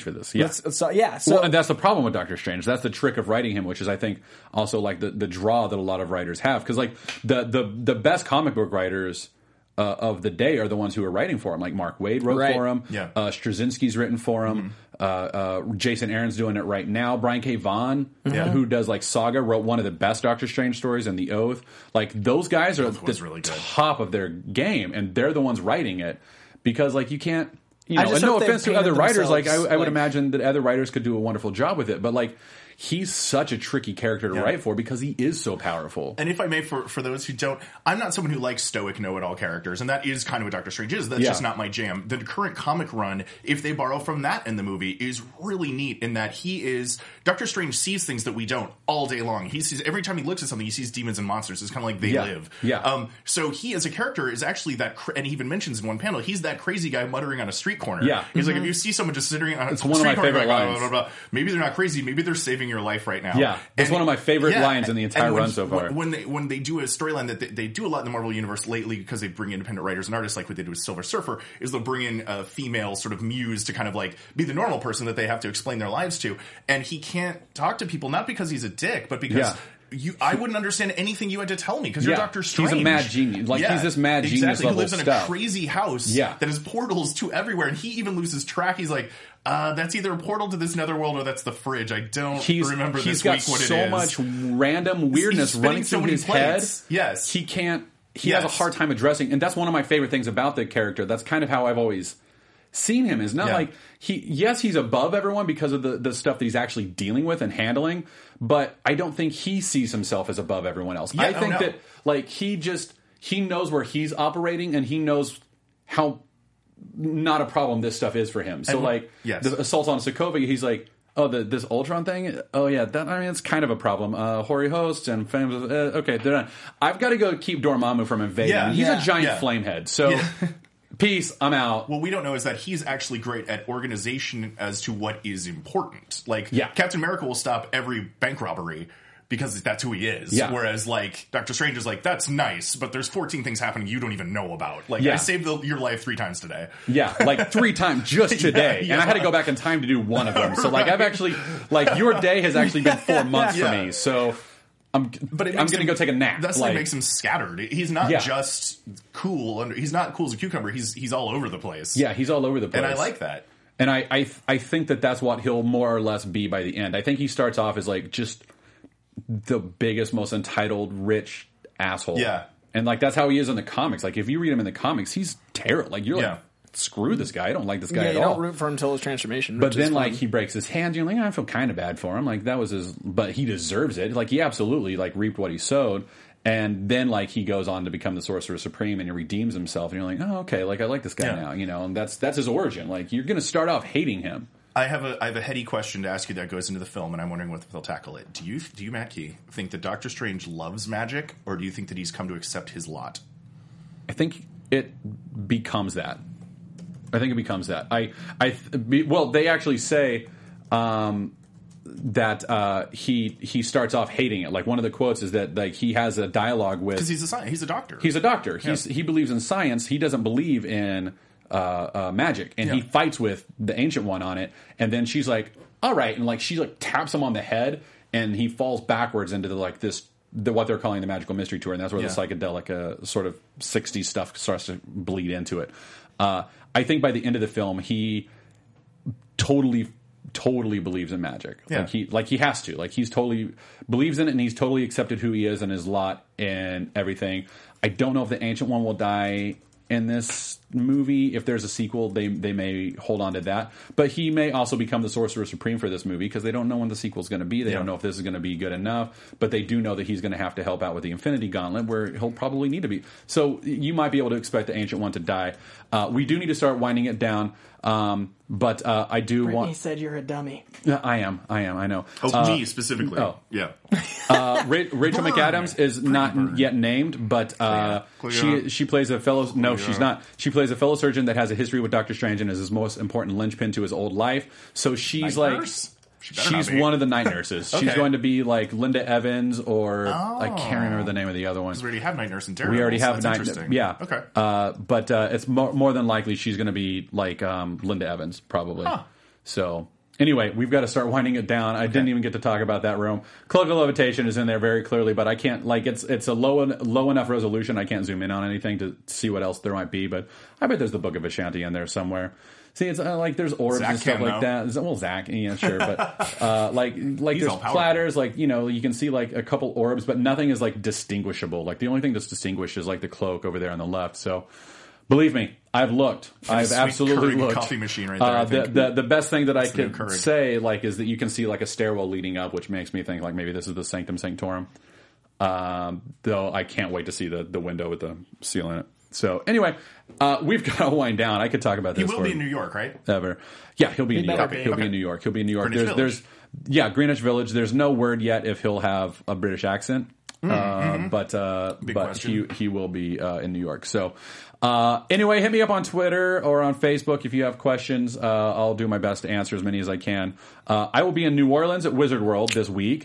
It's, so yeah, so well, and that's the problem with Doctor Strange. That's the trick of writing him, which is I think also like the, the draw that a lot of writers have, because like the the the best comic book writers uh, of the day are the ones who are writing for him. Like Mark Waid wrote Right. for him. Yeah. Uh, Straczynski's written for him. Mm-hmm. Uh, uh, Jason Aaron's doing it right now. Brian K. Vaughan, Yeah. who does like Saga, wrote one of the best Doctor Strange stories in The Oath. Like those guys are Oath was the really good. top of their game, and they're the ones writing it because like you can't. You I know, just and no hope they've offense to painted other writers, like I, themselves, I would like- imagine that other writers could do a wonderful job with it, but like he's such a tricky character to Yeah. write for because he is so powerful. And if I may, for, for those who don't, I'm not someone who likes stoic know-it-all characters, and that is kind of what Doctor Strange is. That's Yeah. just not my jam. The current comic run, if they borrow from that in the movie, is really neat in that he is... Doctor Strange sees things that we don't all day long. He sees... Every time he looks at something, he sees demons and monsters. It's kind of like they Yeah. live. Yeah. Um, so he, as a character, is actually that... Cr- and he even mentions in one panel, he's that crazy guy muttering on a street corner. Yeah. He's like, if you see someone just sitting on a It's one of street my corner favorite going, blah, lines. blah, blah, blah, maybe they're not crazy. Maybe they're saving your life right now. Yeah. That's And- one of my favorite lines in the entire and when run he- so far. When, when they when they do a storyline that they, they do a lot in the Marvel universe lately because they bring independent writers and artists like what they do with Silver Surfer is they'll bring in a female sort of muse to kind of like be the normal person that they have to explain their lives to, and he can't talk to people not because he's a dick but because Yeah. you I wouldn't understand anything you had to tell me because you're Yeah. Doctor He's a Strange. mad genius. Like, he's this mad genius exactly. level He lives in stuff. a crazy house Yeah. that has portals to everywhere, and he even loses track. He's like, uh, that's either a portal to this netherworld or that's the fridge. I don't He's, remember he's this got week what so it is. much random weirdness spinning running so through many his plates. head. Yes. He can't, he Yes. has a hard time addressing, and that's one of my favorite things about the character. That's kind of how I've always seen him, is not Yeah. like he, yes, he's above everyone because of the, the stuff that he's actually dealing with and handling, but I don't think he sees himself as above everyone else. Yeah, I oh, think no. that like he just, he knows where he's operating and he knows how not a problem this stuff is for him. So And- like yes. the assault on Sokovia, he's like, oh, the, this Ultron thing? Oh, yeah, that, I mean, it's kind of a problem. Uh, hoary hosts and fans, uh, okay, they're done. I've got to go keep Dormammu from invading. Yeah. He's Yeah. a giant Yeah. flamehead. So, Yeah. peace, I'm out. What we don't know is that he's actually great at organization as to what is important. Like, Yeah. Captain America will stop every bank robbery because that's who he is. Yeah. Whereas, like, Doctor Strange is like, that's nice, but there's fourteen things happening you don't even know about. Like, Yeah. I saved the, your life three times today. Yeah, like three times just today. yeah. And I had to go back in time to do one of them. So, like, I've actually, like, your day has actually been four months Yeah. for me. So, I'm, But it I'm makes going to him- go take a nap. That's like, what makes him scattered. He's not Yeah. just cool. Under, he's not cool as a cucumber. He's he's all over the place. Yeah, he's all over the place. and I like that. And I, I, I think that that's what he'll more or less be by the end. I think he starts off as like just the biggest, most entitled, rich asshole. Yeah. And like that's how he is in the comics. Like if you read him in the comics, he's terrible. Like you're Yeah. like, screw this guy. I don't like this guy yeah, at you all. don't root for him until his transformation. But which is then, like, fun. he breaks his hand. You're like, I feel kind of bad for him. Like, that was his... But he deserves it. Like, he absolutely, like, reaped what he sowed. And then, like, he goes on to become the Sorcerer Supreme and he redeems himself. And you're like, oh, okay. Like, I like this guy Yeah. now, you know? And that's that's his origin. Like, you're going to start off hating him. I have a I have a heady question to ask you that goes into the film, and I'm wondering what they'll tackle it. Do you do you, Matt Key, think that Doctor Strange loves magic, or do you think that he's come to accept his lot? I think it becomes that. I think it becomes that. I, I, be, well, they actually say um, that uh, he he starts off hating it. Like one of the quotes is that like he has a dialogue with Because he's a sci- he's a doctor. he's a doctor. He's Yeah. he believes in science. He doesn't believe in uh, uh, magic, and he Yeah. fights with the Ancient One on it. And then she's like, "All right," and like she like taps him on the head, and he falls backwards into the, like this. The, what they're calling the Magical Mystery Tour, and that's where Yeah. the psychedelic uh, sort of sixties stuff starts to bleed into it. Uh, I think by the end of the film, he totally, totally believes in magic. Yeah. Like he, like he has to. Like he's totally believes in it, and he's totally accepted who he is and his lot and everything. I don't know if the Ancient One will die in this movie. If there's a sequel, they they may hold on to that. But he may also become the Sorcerer Supreme for this movie because they don't know when the sequel's going to be. They Yeah. don't know if this is going to be good enough. But they do know that he's going to have to help out with the Infinity Gauntlet, where he'll probably need to be. So you might be able to expect the Ancient One to die. Uh, we do need to start winding it down. Um, but uh, I do Brittany want. said you're a dummy. I am. I am. I know. oh, Uh, me specifically. oh. Yeah. uh, Ra- Rachel Burn. McAdams is not burn. yet named, but uh, Clea. she she plays a fellow. No, Clea. she's not. She plays a fellow surgeon that has a history with Doctor Strange and is his most important linchpin to his old life. So she's Night like. nurse? She better She's not be. one of the night nurses. She's Okay. going to be like Linda Evans, or Oh. I can't remember the name of the other one. Because we already have Night Nurse and Daredevil. We already so have that's night. interesting. Yeah. Okay. Uh, but uh, it's more, more than likely she's going to be like um, Linda Evans, probably. Huh. So Anyway, we've got to start winding it down. I didn't even get to talk about that room. Cloak of Levitation is in there very clearly, but I can't, like, it's it's a low low enough resolution. I can't zoom in on anything to see what else there might be, but I bet there's the Book of Ashanti in there somewhere. See, it's uh, like there's orbs Zach and stuff can, like though. that. Well, Zach, yeah, sure, but uh, like like He's there's all powerful. platters, like, you know, you can see like a couple orbs, but nothing is like distinguishable. Like the only thing that's distinguished is like the cloak over there on the left. So. Believe me, I've looked. I've Sweet absolutely Keurig looked. coffee machine right there, I Uh, the, think. the the best thing that I That's the new could Keurig. say, like, is that you can see like a stairwell leading up, which makes me think like maybe this is the Sanctum Sanctorum. Um, though I can't wait to see the the window with the seal in it. So anyway, uh, we've got to wind down. I could talk about He this will for be in New York, right? ever. Yeah, he'll be in He New better York. be. He'll be Okay. in New York. He'll be in New York. Greenwich there's Village. there's yeah, Greenwich Village. There's no word yet if he'll have a British accent. Uh, but uh, Big but question. he he will be uh, in New York. So uh, anyway, hit me up on Twitter or on Facebook if you have questions. Uh, I'll do my best to answer as many as I can. Uh, I will be in New Orleans at Wizard World this week.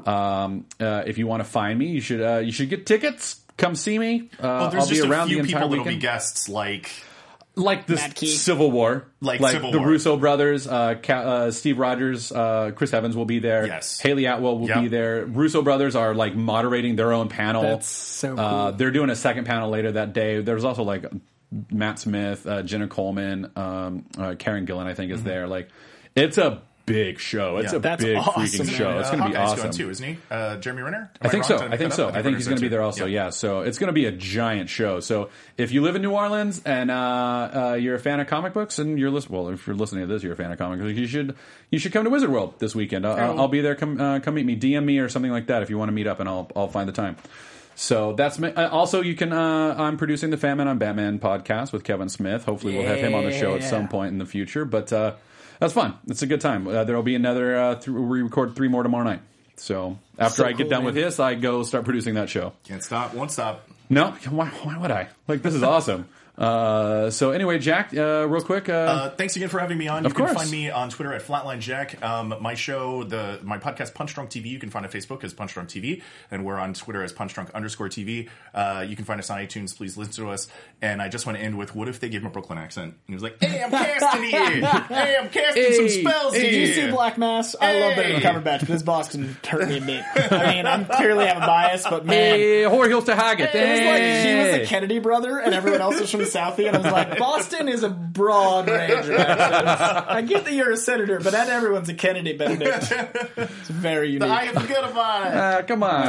Um, uh, if you want to find me, you should uh, you should get tickets. Come see me. Uh, Well, there's I'll be just around a few the entire people that'll be weekend. guests, like Like this Mad Key. Civil War, Like like Civil the War. Russo brothers, uh, Ca- uh, Steve Rogers, uh, Chris Evans will be there. Yes. Haley Atwell will Yep. be there. Russo brothers are like moderating their own panel. That's so Uh, cool. they're doing a second panel later that day. There's also like Matt Smith, uh, Jenna Coleman, um, uh, Karen Gillan, I think is there. Like, it's a big show. It's Yeah. a That's big awesome, freaking man. show. It's uh, going to be Hawkeye's awesome. going too, isn't he? Uh, Jeremy Renner? Am I think wrong? so. Did I pick think that so. up? I think he's going to be there also. Yeah. Yeah. So it's going to be a giant show. So if you live in New Orleans and uh, uh, you're a fan of comic books and you're listening, well, if you're listening to this, you're a fan of comic books. You should you should come to Wizard World this weekend. I'll, I'll- I'll be there. Come uh, come meet me. D M me or something like that if you want to meet up, and I'll I'll find the time. So that's me. Uh, also, you can. Uh, I'm producing the Fan Man on Batman podcast with Kevin Smith. Hopefully, we'll have him on the show at Yeah. some point in the future. But uh, that's fun. It's a good time. Uh, there will be another. Uh, th- we record three more tomorrow night. So after So I get cool, done with man. this, I go start producing that show. Can't stop, won't stop. No, why, why would I? Like, this is awesome. Uh, so anyway, Jack, uh, real quick. Uh, Uh, thanks again for having me on. Of You can course. find me on Twitter at Flatline Jack. Um, my show, the my podcast Punch Drunk T V, you can find on Facebook as Punch Drunk T V, and we're on Twitter as Punch Drunk underscore T V. Uh, you can find us on iTunes. Please listen to us. And I just want to end with, what if they gave him a Brooklyn accent? And he was like, "Hey, I'm casting here. Hey, I'm casting Hey, some spells hey. Did you here." see Black Mass? I love Benedict Hey. Cumberbatch, but his Boston hurt me a bit. I mean, I'm clearly have a bias, but man. hey, Whore Heels to Haggett. It was like he was Hey. the Kennedy brother, and everyone else was from the Southie, and I was like, Boston is a broad range of accents. I get that you're a senator, but not everyone's a Kennedy, Benedict. It's very unique. I forget about it. Ah, come on.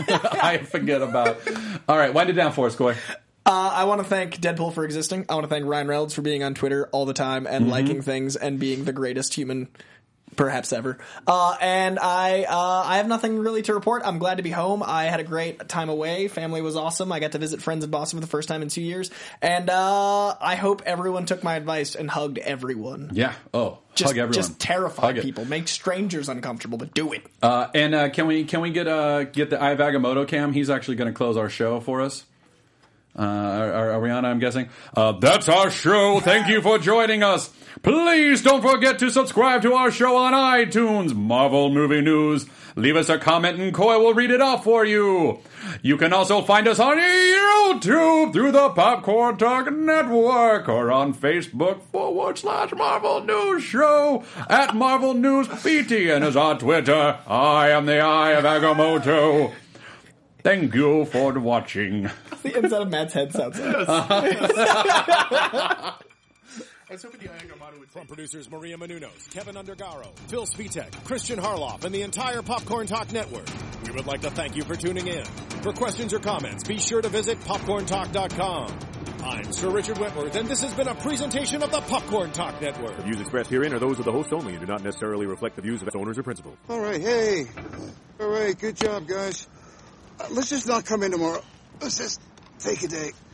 I forget about. All right, wind it down for us, Coy. Uh, I want to thank Deadpool for existing. I want to thank Ryan Reynolds for being on Twitter all the time and liking things and being the greatest human perhaps ever. Uh, and I uh, I have nothing really to report. I'm glad to be home. I had a great time away. Family was awesome. I got to visit friends in Boston for the first time in two years. And uh, I hope everyone took my advice and hugged everyone. Yeah. Oh, Just, hug everyone. just terrify Hug it. people. Make strangers uncomfortable, but do it. Uh, and uh, can we can we get uh, get the Ai Vagamoto cam? He's actually going to close our show for us. Uh, are, are we on? I'm guessing. Uh, that's our show. Thank you for joining us. Please don't forget to subscribe to our show on iTunes, Marvel Movie News. Leave us a comment and Coy will read it off for you. You can also find us on YouTube through the Popcorn Talk Network or on Facebook forward slash Marvel News Show at Marvel News B T N is on Twitter. I am the Eye of Agamotto. Thank you for watching. The inside of Matt's head sounds like. I was hoping the Agamotto would say From producers Maria Menounos, Kevin Undergaro, Phil Svitek, Christian Harloff, and the entire Popcorn Talk Network, we would like to thank you for tuning in. For questions or comments, be sure to visit popcorn talk dot com. I'm Sir Richard Wentworth, and this has been a presentation of the Popcorn Talk Network. Views expressed herein are those of the host only and do not necessarily reflect the views of its owners or principals. All right, hey. All right, good job, guys. Uh, let's just not come in tomorrow. Let's just take a day.